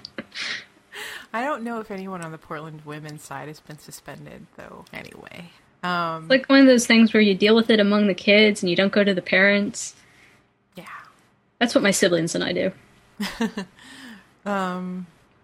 I don't know if anyone on the Portland women's side has been suspended, though, anyway. Um, It's like one of those things where you deal with it among the kids and you don't go to the parents. yeah. That's what my siblings and I do. Um,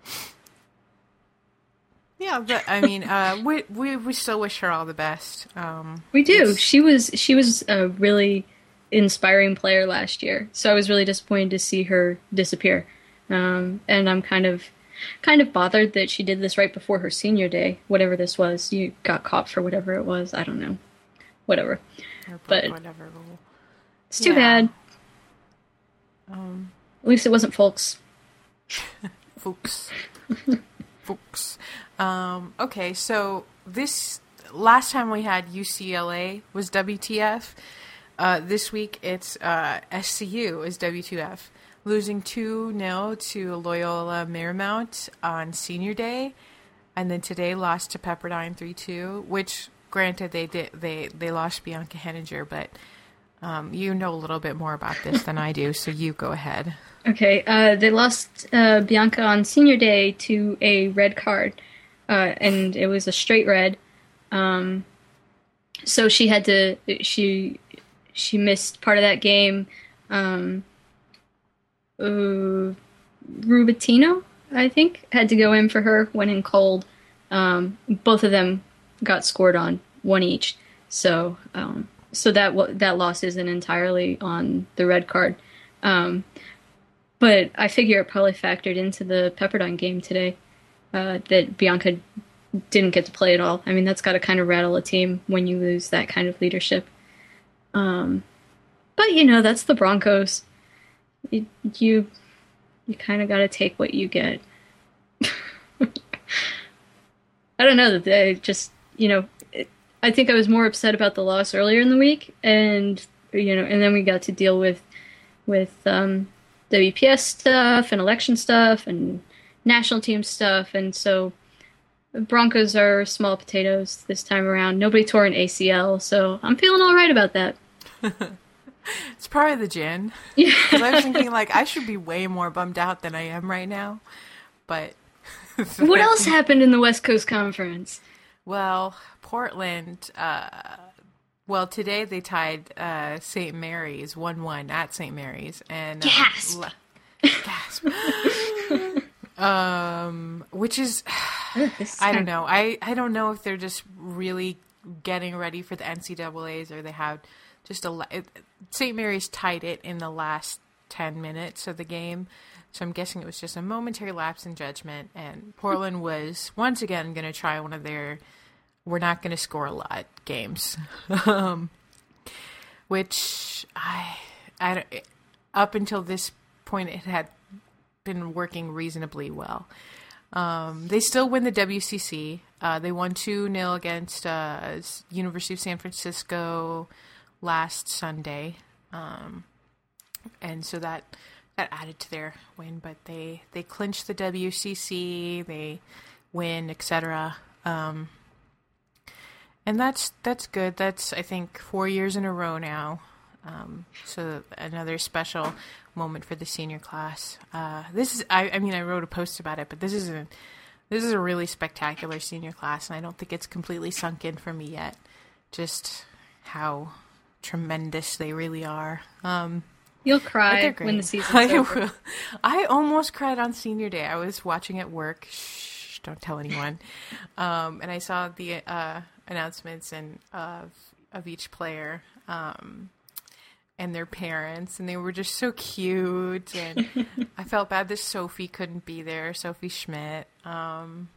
yeah, but I mean, uh, we, we we still wish her all the best. Um, We do. it's- She was she was a really inspiring player last year, so I was really disappointed to see her disappear. Um, and I'm kind of kind of bothered that she did this right before her senior day, whatever this was. You got caught for whatever it was. I don't know. Whatever. or but- whatever rule. It's too Yeah. bad. Um, At least it wasn't folks. Fuchs. Fuchs. Um, okay, so this last time we had U C L A was W T F. Uh, this week it's uh, S C U is W T F, losing two nil to Loyola Marymount on Senior Day, and then today lost to Pepperdine three two. Which, granted, they did they they lost Bianca Henninger, but um, you know a little bit more about this than I do, so you go ahead. Okay, uh, they lost uh, Bianca on senior day to a red card, uh, and it was a straight red. Um, so she had to she she missed part of that game. Um, uh, Rubatino, I think, had to go in for her, went in cold. Um, both of them got scored on, one each. So um, so that w- that loss isn't entirely on the red card. Um, But I figure it probably factored into the Pepperdine game today uh, that Bianca didn't get to play at all. I mean, that's got to kind of rattle a team when you lose that kind of leadership. Um, but, you know, that's the Broncos. You you, you kind of got to take what you get. I don't know that they just, you know, it, I think I was more upset about the loss earlier in the week, and, you know, and then we got to deal with, with, um, W P S stuff and election stuff and national team stuff, and so the Broncos are small potatoes this time around. Nobody tore an A C L, so I'm feeling all right about that. It's probably the gin. Yeah. Because I was thinking, like, I should be way more bummed out than I am right now. But What else happened in the West Coast Conference? Well, Portland. Uh, well, today they tied uh, Saint Mary's one one at Saint Mary's, and uh, Gasp. la- gasp. um, which is, Ugh, this I don't time- know. I I don't know if they're just really getting ready for the N C double A's, or they have just a. la- it, Saint Mary's tied it in the last ten minutes of the game. So I'm guessing it was just a momentary lapse in judgment, and Portland was once again going to try one of their "we're not going to score a lot" games, um, which I, I don't- up until this point it had been working reasonably well. Um, they still win the W C C. Uh, they won two nil against uh, University of San Francisco last Sunday, um, and so that. That added to their win, but they, they clinched the W C C, they win, et cetera. Um, and that's that's good. That's, I think, four years in a row now. Um, so another special moment for the senior class. Uh, this is, I, I mean, I wrote a post about it, but this is a this is a really spectacular senior class, and I don't think it's completely sunk in for me yet. Just how tremendous they really are. Um, You'll But cry they're great. when the season's I over. will. I almost cried on senior day. I was watching at work. Shh, don't tell anyone. Um, and I saw the uh, announcements and of of each player um, and their parents, and they were just so cute. And I felt bad that Sophie couldn't be there, Sophie Schmidt. Um,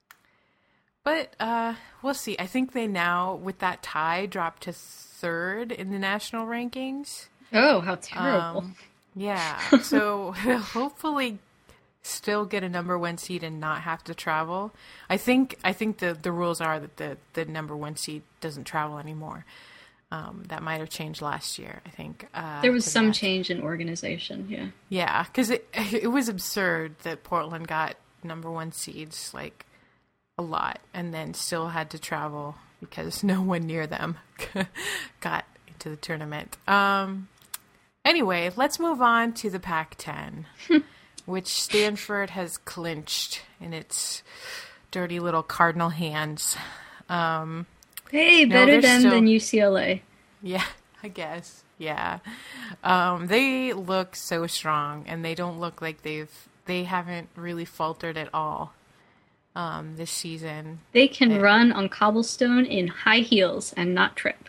but uh, we'll see. I think they now, with that tie, dropped to third in the national rankings. Oh, how terrible. Um, yeah, so hopefully still get a number one seed and not have to travel. I think I think the, the rules are that the, the number one seed doesn't travel anymore. Um, that might have changed last year, I think. Uh, There was to some that. change in organization, yeah. Yeah, because it, it was absurd that Portland got number one seeds, like, a lot, and then still had to travel because no one near them got into the tournament. Um... Anyway, let's move on to the Pac ten, which Stanford has clinched in its dirty little cardinal hands. Um, Hey, No, better they're them still- than U C L A. Yeah, I guess. Yeah. Um, they look so strong, and they don't look like they've, they haven't really faltered at all um, this season. They can Eh. run on cobblestone in high heels and not trip.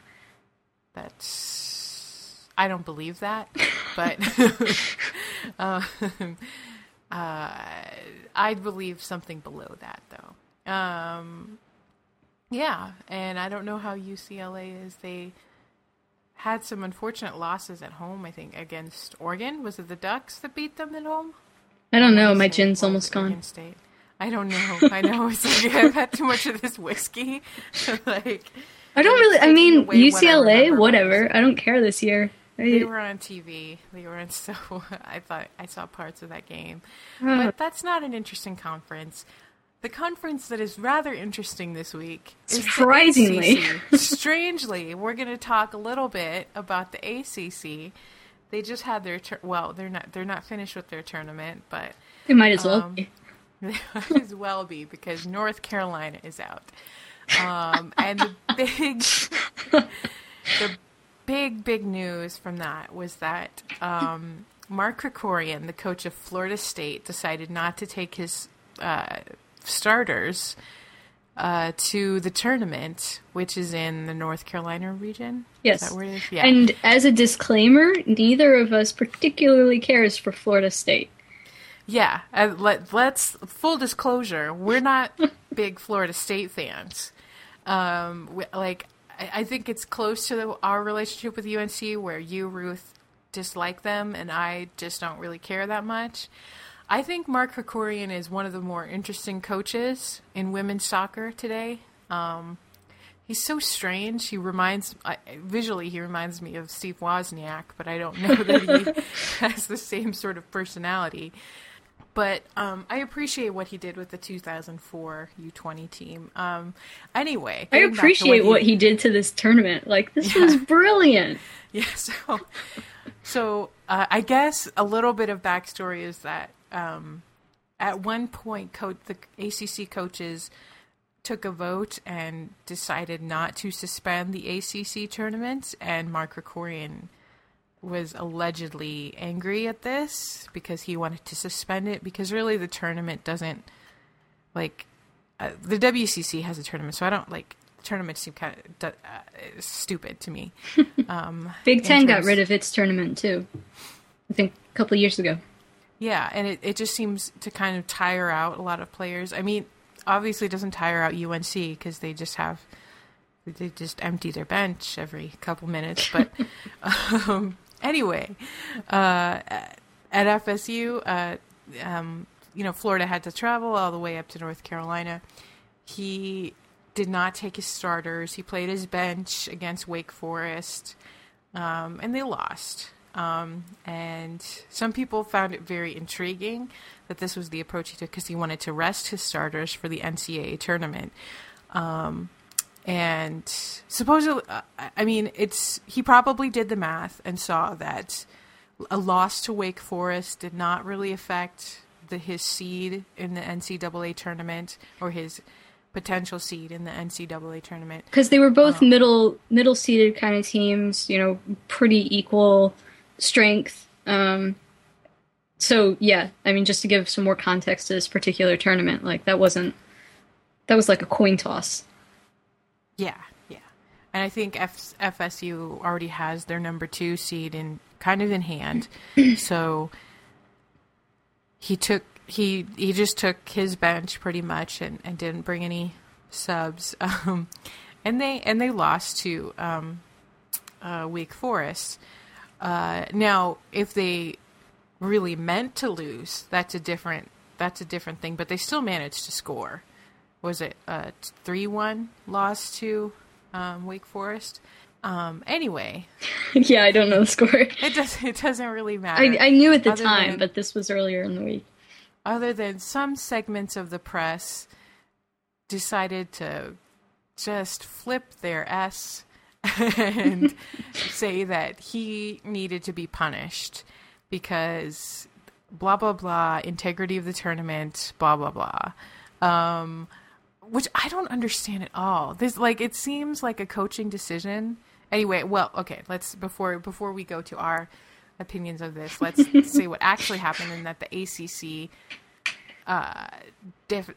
That's, I don't believe that, but uh, uh, I'd believe something below that, though. Um, yeah, and I don't know how U C L A is. They had some unfortunate losses at home, I think, against Oregon. Was it the Ducks that beat them at home? I don't know. My State gin's or almost Oregon gone. State. I don't know. I know. It's like I've had too much of this whiskey. like I don't really. I taking mean, away what I U C L A, remember about whatever. this. I don't care this year. They I, were on T V. They were on so I thought I saw parts of that game. uh, But that's not an interesting conference. The conference that is rather interesting this week is the Surprisingly. A C C. Strangely, we're going to talk a little bit about the A C C. They just had their tur- well, they're not they're not finished with their tournament, but it might as well um, be. they might as well be because North Carolina is out. Um, and the big the big big news from that was that um, Mark Krikorian, the coach of Florida State, decided not to take his uh, starters uh, to the tournament, which is in the North Carolina region. Yes. Is that where it is? Yeah. And as a disclaimer, neither of us particularly cares for Florida State. Yeah, uh, let, let's full disclosure. We're not big Florida State fans. Um, we, like I, I think it's close to the, our relationship with U N C, where you, Ruth, dislike them, and I just don't really care that much. I think Mark Krikorian is one of the more interesting coaches in women's soccer today. Um, he's so strange. He reminds uh, visually he reminds me of Steve Wozniak, but I don't know that he has the same sort of personality. But um, I appreciate what he did with the two thousand four U twenty team. Um, anyway, I getting back to appreciate what he did to this tournament. Like, this Yeah. was brilliant. Yeah, so, so uh, I guess a little bit of backstory is that um, at one point, co- the A C C coaches took a vote and decided not to suspend the A C C tournament, and Mark Krikorian was allegedly angry at this because he wanted to suspend it, because really the tournament doesn't, like, uh, the W C C has a tournament, so I don't, like, tournaments seem kind of uh, stupid to me. Um, Big in Ten got terms- rid of its tournament, too. I think a couple of years ago. Yeah, and it, it just seems to kind of tire out a lot of players. I mean, obviously it doesn't tire out U N C because they just have, they just empty their bench every couple minutes. But um, anyway, uh, at F S U, uh, um, you know, Florida had to travel all the way up to North Carolina. He did not take his starters. He played his bench against Wake Forest, um, and they lost. Um, and some people found it very intriguing that this was the approach he took because he wanted to rest his starters for the N C double A tournament. Um, and supposedly, uh, I mean, it's he probably did the math and saw that a loss to Wake Forest did not really affect the his seed in the N C double A tournament, or his potential seed in the N C double A tournament. Because they were both Um, middle middle seeded kind of teams, you know, pretty equal strength. Um, so yeah, I mean, just to give some more context to this particular tournament, like that wasn't that was like a coin toss. Yeah, yeah. And I think F- FSU already has their number two seed in kind of in hand. So he took he he just took his bench pretty much and, and didn't bring any subs. Um, and they and they lost to um, uh, Wake Forest. Uh, now, if they really meant to lose, that's a different that's a different thing. But they still managed to score. Was it a three one loss to um, Wake Forest? Um, anyway, Yeah, I don't know the score. it does it doesn't really matter. I, I knew at the Other time, than- but this was earlier in the week. Other than some segments of the press decided to just flip their S and say that he needed to be punished because blah, blah, blah, integrity of the tournament, blah, blah, blah. Um, which I don't understand at all. This like it seems like a coaching decision. Anyway, well, okay, let's before before we go to our opinions of this, let's say what actually happened, and that the A C C uh, def-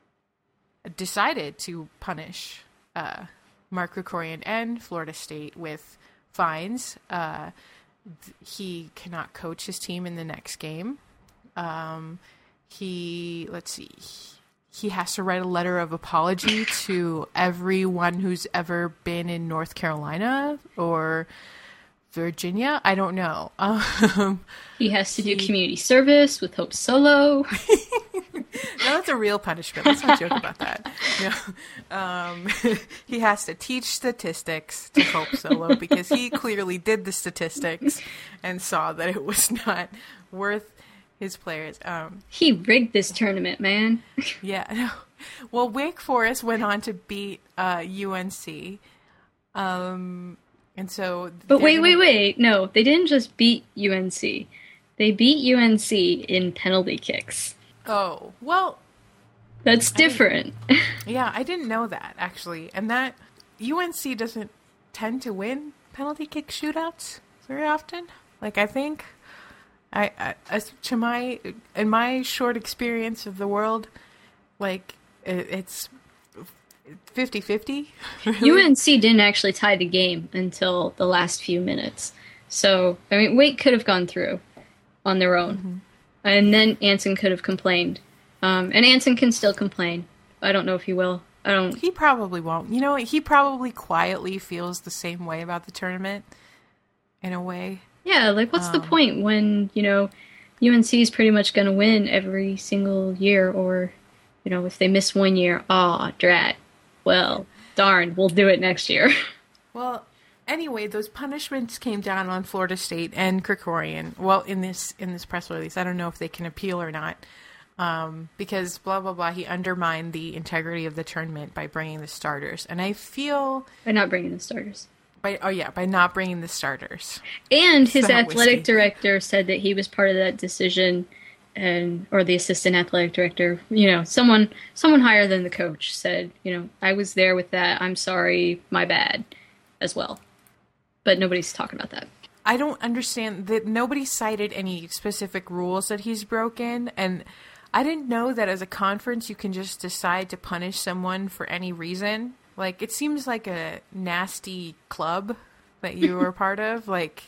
decided to punish uh, Mark Krikorian and Florida State with fines. Uh, he cannot coach his team in the next game. Um, he, let's see, he has to write a letter of apology to everyone who's ever been in North Carolina or Virginia. I don't know. Um, he has to do he, community service with Hope Solo. No, that's a real punishment. Let's not joke about that. No. Um, he has to teach statistics to Hope Solo because he clearly did the statistics and saw that it was not worth his players. Um, he rigged this tournament, man. Yeah. No. Well, Wake Forest went on to beat uh, U N C. Um, and so... But wait, gonna... wait, wait. No, they didn't just beat U N C. They beat U N C in penalty kicks. Oh, well... That's different. I yeah, I didn't know that, actually. And that U N C doesn't tend to win penalty kick shootouts very often. Like, I think, I, I as to my, in my short experience of the world, like, it, it's fifty-fifty. Really. U N C didn't actually tie the game until the last few minutes. So, I mean, Wake could have gone through on their own. Mm-hmm. And then Anson could have complained. Um, and Anson can still complain. I don't know if he will. I don't. He probably won't. You know, he probably quietly feels the same way about the tournament, in a way. Yeah, like, what's um, the point when, you know, U N C is pretty much going to win every single year, or, you know, if they miss one year, aw, drat. Well, darn, we'll do it next year. Well, anyway, those punishments came down on Florida State and Krikorian. Well, in this in this press release, I don't know if they can appeal or not, um, because blah blah blah. He undermined the integrity of the tournament by bringing the starters, and I feel by not bringing the starters. By oh yeah, by not bringing the starters. And his athletic director said that he was part of that decision, and or the assistant athletic director, you know, someone someone higher than the coach said, you know, I was there with that. I'm sorry, my bad, as well. But nobody's talking about that. I don't understand that nobody cited any specific rules that he's broken, and I didn't know that as a conference you can just decide to punish someone for any reason. Like, it seems like a nasty club that you were part of. Like,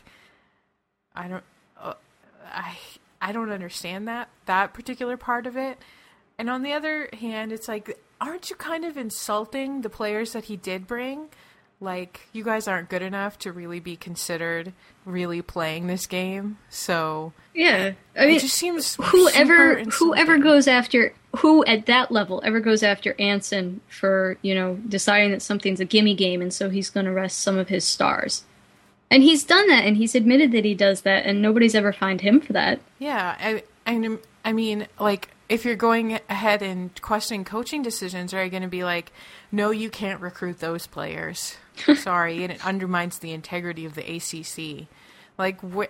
I don't, uh, I, I don't understand that that particular part of it. And on the other hand, it's like, aren't you kind of insulting the players that he did bring? Like, you guys aren't good enough to really be considered really playing this game. So yeah, I mean, it just seems whoever whoever goes after who at that level ever goes after Anson for, you know, deciding that something's a gimme game, and so he's going to rest some of his stars. And he's done that, and he's admitted that he does that, and nobody's ever fined him for that. Yeah, I, I, I mean, like, if you're going ahead and questioning coaching decisions, are you going to be like, no, you can't recruit those players? Sorry, and it undermines the integrity of the A C C. Like, wh-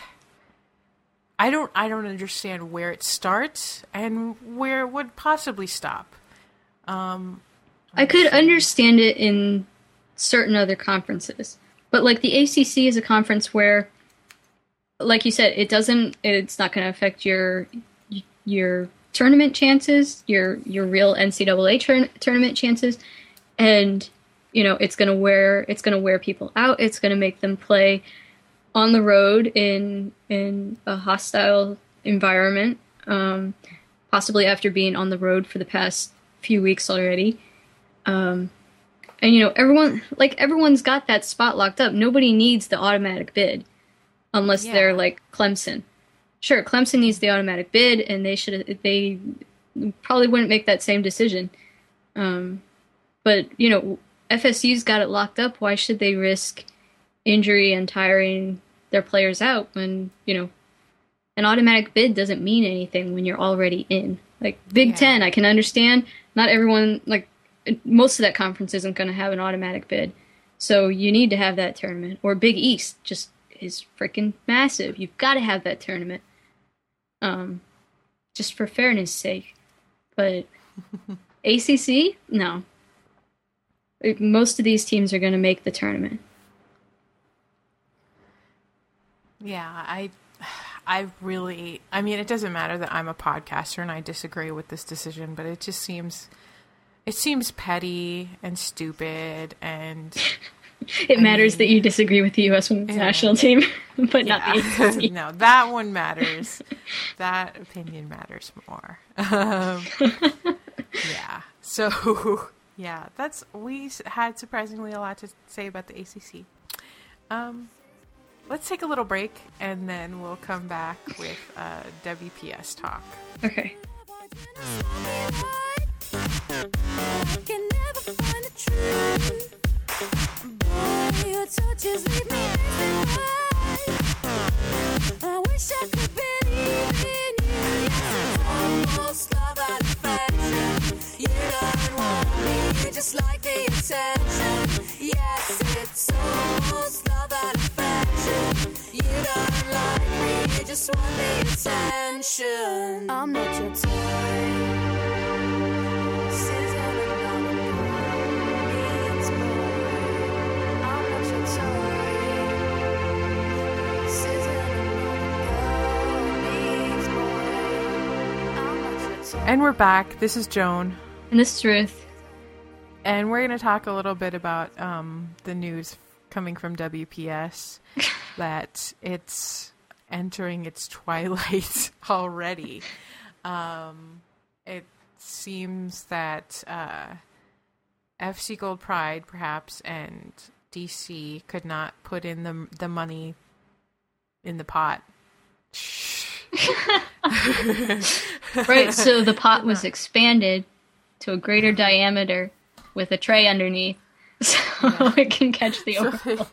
I don't, I don't understand where it starts and where it would possibly stop. Um, I could understand it in certain other conferences, but like the A C C is a conference where, like you said, it doesn't, it's not going to affect your your tournament chances, your your real N C double A tur- tournament chances, and you know, it's gonna wear it's gonna wear people out. It's gonna make them play on the road in in a hostile environment, um, possibly after being on the road for the past few weeks already. Um, and you know, everyone like everyone's got that spot locked up. Nobody needs the automatic bid unless yeah. they're like Clemson. Sure, Clemson needs the automatic bid, and they should they probably wouldn't make that same decision. Um, but you know, F S U's got it locked up. Why should they risk injury and tiring their players out when, you know, an automatic bid doesn't mean anything when you're already in? Like Big yeah. Ten, I can understand. Not everyone, like most of that conference isn't going to have an automatic bid, so you need to have that tournament. Or Big East just is freaking massive. You've got to have that tournament. Um, just for fairness' sake. But A C C? No. Most of these teams are going to make the tournament. Yeah, I, I really, I mean, it doesn't matter that I'm a podcaster and I disagree with this decision, but it just seems, it seems petty and stupid, and it I matters mean, that you disagree with the U S women's yeah. national team, but yeah. not the A C C. No, that one matters. That opinion matters more. Um, yeah. So, yeah, that's, we had surprisingly a lot to say about the A C C. Um, let's take a little break, and then we'll come back with uh, W P S talk. Okay. Can never find the truth. Boy, your touches leave me I wish I could believe in you. It's almost love out of affection. You don't want me, you just like the attention. Yes, it's almost love out of affection. You don't like me, you just want the attention. I'm not your toy. And we're back. This is Joan. And this is Ruth. And we're going to talk a little bit about um, the news coming from W P S that it's entering its twilight already. Um, it seems that uh, F C Gold Pride, perhaps, and D C could not put in the the money in the pot. Right, so the pot was expanded to a greater diameter with a tray underneath, so yeah. It can catch the overflow.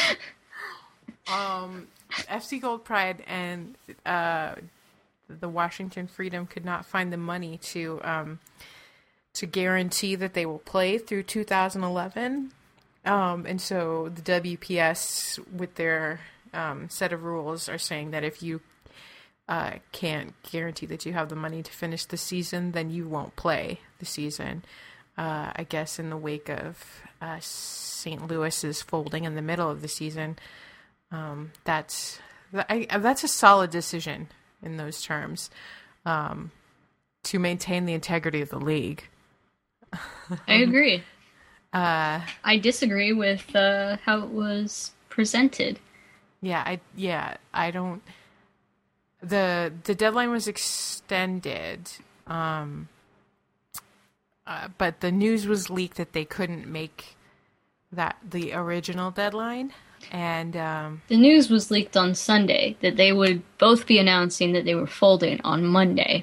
um, F C Gold Pride and uh, the Washington Freedom could not find the money to um, to guarantee that they will play through two thousand eleven, um, and so the W P S, with their um, set of rules, are saying that if you Uh, can't guarantee that you have the money to finish the season, then you won't play the season. Uh, I guess in the wake of uh, Saint Louis's folding in the middle of the season, um, that's I, that's a solid decision in those terms, um, to maintain the integrity of the league. I agree. Uh, I disagree with uh, how it was presented. Yeah, I yeah I don't. The the deadline was extended, um, uh, but the news was leaked that they couldn't make that the original deadline, and um, the news was leaked on Sunday that they would both be announcing that they were folding on Monday.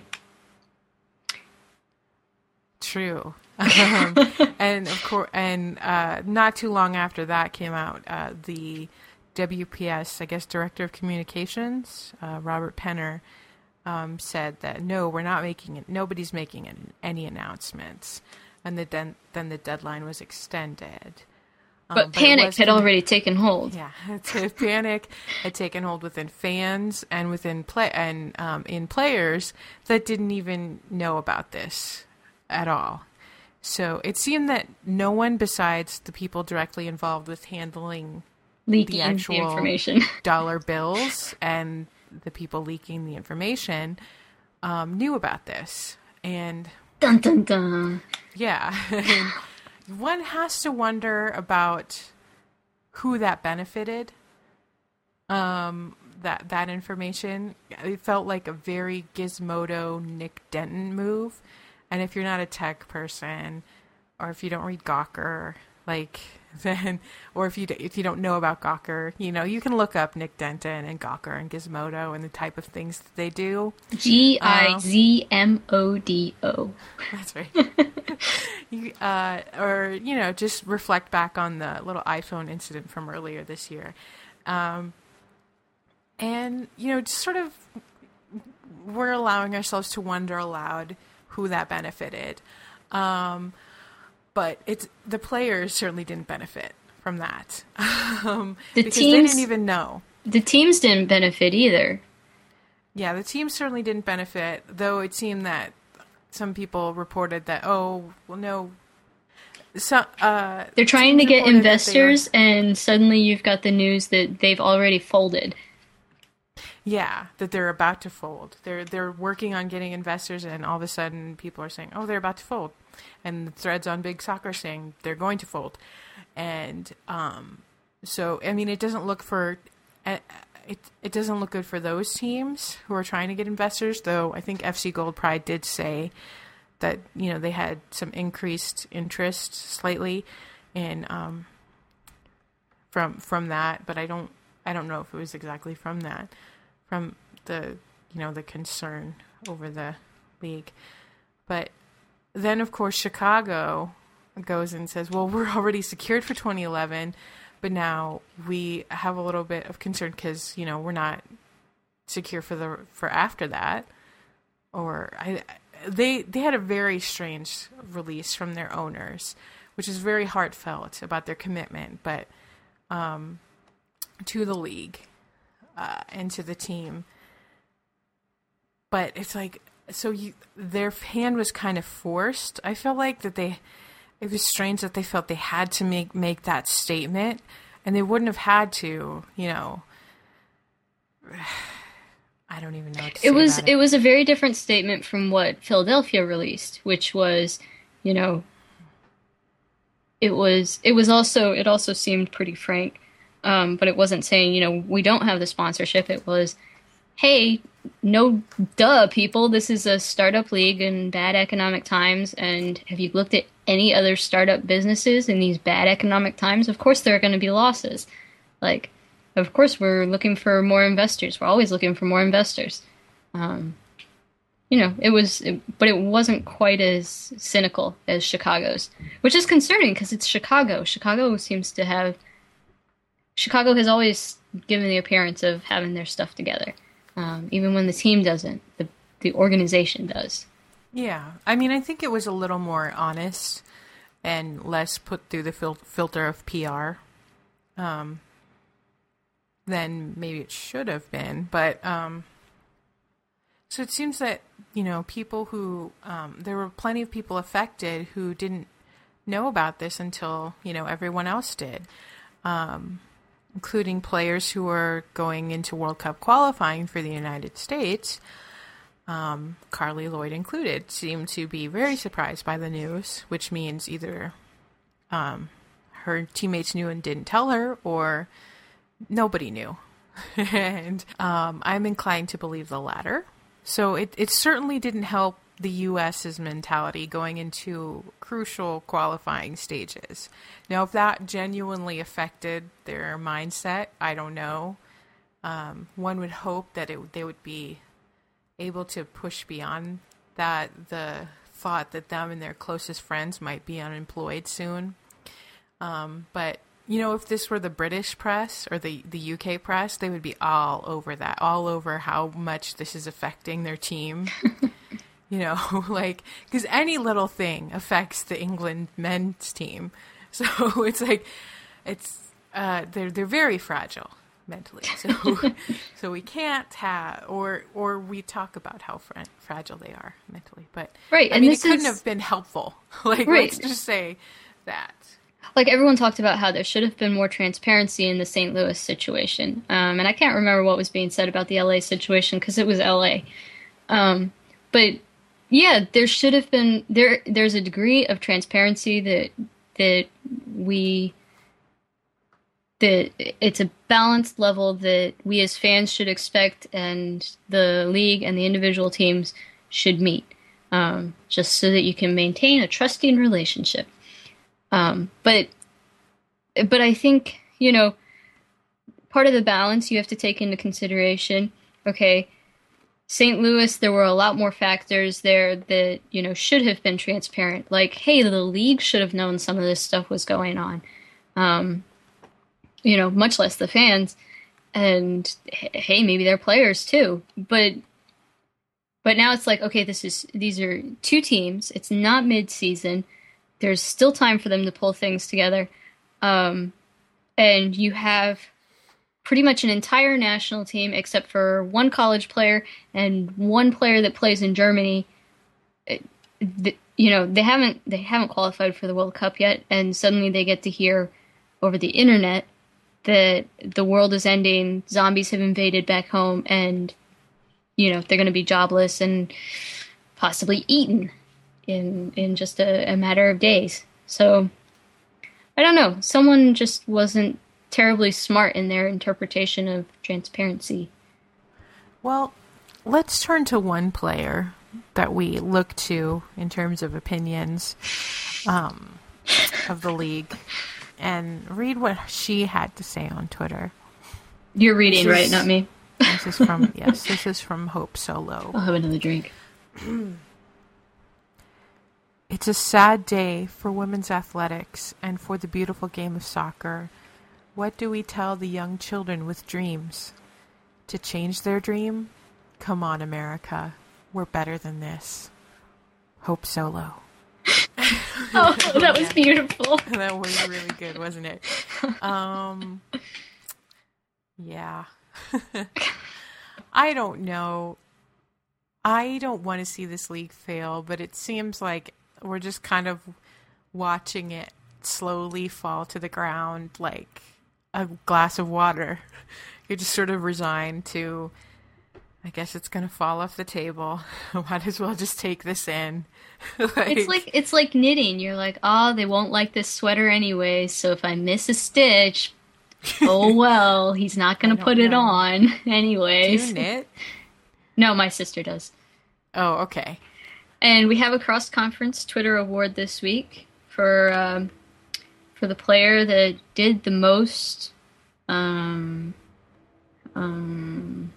True, um, and of course, and uh, not too long after that came out, uh, the W P S, I guess, Director of Communications, uh, Robert Penner, um, said that no, we're not making it. Nobody's making it, any announcements, and the den- then the deadline was extended. Um, but, but panic had con- already taken hold. Yeah, panic had taken hold within fans and within play and um, in players that didn't even know about this at all. So it seemed that no one besides the people directly involved with handling leaking the actual the information, dollar bills, and the people leaking the information um, knew about this. And dun dun dun. Yeah, and one has to wonder about who that benefited. Um, that that information, it felt like a very Gizmodo Nick Denton move. And if you're not a tech person, or if you don't read Gawker, like then, or if you if you don't know about Gawker, you know, you can look up Nick Denton and Gawker and Gizmodo and the type of things that they do. G I Z M O D O. That's right. you, uh, or you know, just reflect back on the little iPhone incident from earlier this year, um, and you know, just sort of we're allowing ourselves to wonder aloud who that benefited. Um, But it's the players certainly didn't benefit from that, um, the because teams, they didn't even know. The teams didn't benefit either. Yeah, the teams certainly didn't benefit, though it seemed that some people reported that, oh, well, no. So, uh, They're trying to get reported that they investors, and suddenly you've got the news that they've already folded. Yeah, that they're about to fold. They're they're working on getting investors, and all of a sudden people are saying, oh, they're about to fold. And the threads on Big Soccer saying they're going to fold. And um, so, I mean, it doesn't look for... Uh, It it doesn't look good for those teams who are trying to get investors, though I think F C Gold Pride did say that, you know, they had some increased interest slightly in um from from that, but I don't I don't know if it was exactly from that, from the, you know, the concern over the league. But then of course Chicago goes and says, well, we're already secured for twenty eleven. But now we have a little bit of concern because, you know, we're not secure for the for after that. Or I, they they had a very strange release from their owners, which is very heartfelt about their commitment, but um, to the league uh, and to the team. But it's like, so you, their hand was kind of forced. I felt like that they. It was strange that they felt they had to make, make that statement, and they wouldn't have had to, you know. I don't even know what to say It was about it. it. was a very different statement from what Philadelphia released, which was, you know, it was it was also it also seemed pretty frank, um, but it wasn't saying, you know, we don't have the sponsorship. It was, hey, no duh, people, this is a startup league in bad economic times, and have you looked at any other startup businesses in these bad economic times? Of course there are going to be losses. Like, of course we're looking for more investors. We're always looking for more investors. Um, you know, it was, it, but it wasn't quite as cynical as Chicago's, which is concerning because it's Chicago. Chicago seems to have, Chicago has always given the appearance of having their stuff together. Um, even when the team doesn't, the the organization does. Yeah. I mean, I think it was a little more honest and less put through the fil- filter of P R um, than maybe it should have been. But um, so it seems that, you know, people who, um, there were plenty of people affected who didn't know about this until, you know, everyone else did. Um including players who are going into World Cup qualifying for the United States, um, Carly Lloyd included, seemed to be very surprised by the news, which means either um, her teammates knew and didn't tell her, or nobody knew. and um, I'm inclined to believe the latter. So it, it certainly didn't help the U S's mentality going into crucial qualifying stages. Now, if that genuinely affected their mindset, I don't know. Um, one would hope that it, they would be able to push beyond that, the thought that them and their closest friends might be unemployed soon. Um, but, you know, if this were the British press or the, the U K press, they would be all over that, all over how much this is affecting their team. You know, like, because any little thing affects the England men's team. So it's like, it's, uh, they're, they're very fragile mentally. So, so we can't have, or, or we talk about how fra- fragile they are mentally. But, right, I and mean, this it couldn't is, have been helpful. Like, right. Let's just say that. Like, everyone talked about how there should have been more transparency in the Saint Louis situation. Um, and I can't remember what was being said about the L A situation because it was L A. Um, but yeah, there should have been there. There's a degree of transparency that that we that it's a balanced level that we as fans should expect, and the league and the individual teams should meet, um, just so that you can maintain a trusting relationship. Um, but but I think, you know, part of the balance you have to take into consideration. Okay, Saint Louis, there were a lot more factors there that, you know, should have been transparent. Like, hey, the league should have known some of this stuff was going on. Um, you know, much less the fans. And hey, maybe they're players too. But but now it's like, okay, this is these are two teams. It's not mid-season. There's still time for them to pull things together. Um, and you have pretty much an entire national team except for one college player and one player that plays in Germany th- you know, they haven't they haven't qualified for the World Cup yet, and suddenly they get to hear over the internet that the world is ending, zombies have invaded back home, and you know they're going to be jobless and possibly eaten in in just a, a matter of days. So I don't know. Someone just wasn't terribly smart in their interpretation of transparency. Well, let's turn to one player that we look to in terms of opinions um, of the league and read what she had to say on Twitter. You're reading, This right? is- Not me. This is from, yes, this is from Hope Solo. I'll have another drink. It's a sad day for women's athletics and for the beautiful game of soccer. What do we tell the young children with dreams? To change their dream? Come on, America. We're better than this. Hope Solo. Oh, that was beautiful. That was really good, wasn't it? Um, yeah. I don't know. I don't want to see this league fail, but it seems like we're just kind of watching it slowly fall to the ground like a glass of water. You're just sort of resigned to, I guess it's going to fall off the table. Might as well just take this in. like, It's like it's like knitting. You're like, oh, they won't like this sweater anyway, so if I miss a stitch, oh well, he's not going I to don't put it know. on do anyways. you knit? No, my sister does. Oh, okay. And we have a cross-conference Twitter award this week for um, for the player that did the most. Um, um,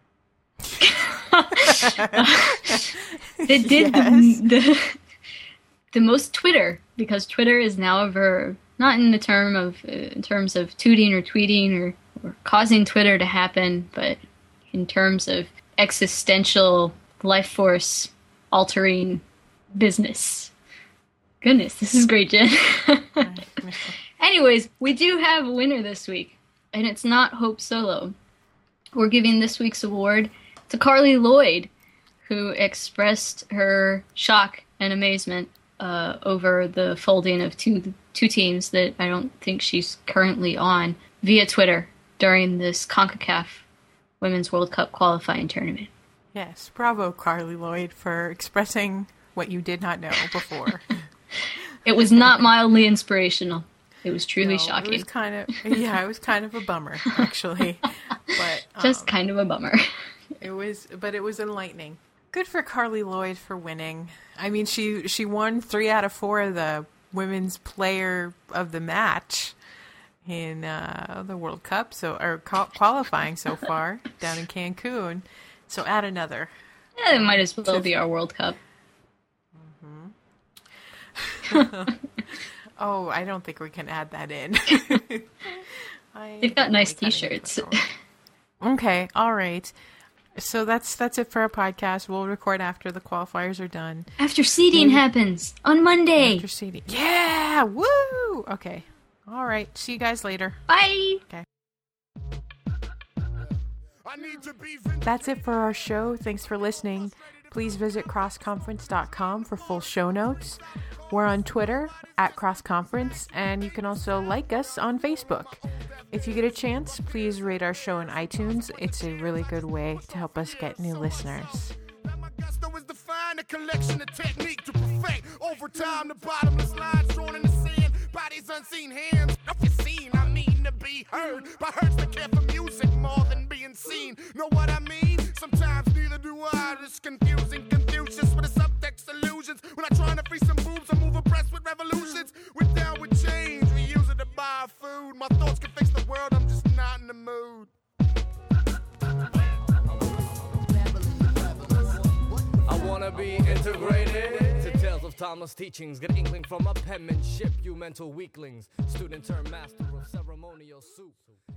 that did Yes. the, the the most Twitter, because Twitter is now a verb, not in the term of uh, in terms of tooting or tweeting or, or causing Twitter to happen, but in terms of existential life force altering business. Goodness, this is great, Jen. Anyways, we do have a winner this week, and it's not Hope Solo. We're giving this week's award to Carly Lloyd, who expressed her shock and amazement uh, over the folding of two two teams that I don't think she's currently on via Twitter during this CONCACAF Women's World Cup qualifying tournament. Yes, bravo, Carly Lloyd, for expressing what you did not know before. It was not mildly inspirational. It was truly No, shocking. It was kind of, yeah, it was kind of a bummer, actually. But um, Just kind of a bummer. it was, but it was enlightening. Good for Carly Lloyd for winning. I mean, she she won three out of four of the women's player of the match in uh, the World Cup, so or qual- qualifying so far down in Cancun. So add another. Yeah, it might as well be our World Cup. Oh, I don't think we can add that in. I They've got nice really kinda t-shirts. need to go. Okay, all right. So that's that's it for our podcast. We'll record after the qualifiers are done. After seeding happens on Monday. After seeding. Yeah! Woo! Okay. All right. See you guys later. Bye. That's it for our show. Thanks for listening. Please visit cross conference dot com for full show notes. We're on Twitter at CrossConference, and you can also like us on Facebook. If you get a chance, please rate our show in iTunes. It's a really good way to help us get new listeners. A collection of technique to perfect over time, the bottomless lines drawn in the sand, bodies unseen hands. If you're seen, I mean to be heard by hearts that care for music more than being seen. Know what I mean? Sometimes neither do I. It's confusing, Confucius with the subtext illusions. When I'm trying to free some boobs, I move abreast with revolutions. We're down with change, we use it to buy food. My thoughts can fix the world, I'm just not in the mood. I wanna be integrated to tales of timeless teachings. Get inkling from my penmanship, you mental weaklings. Student turned master of ceremonial soup.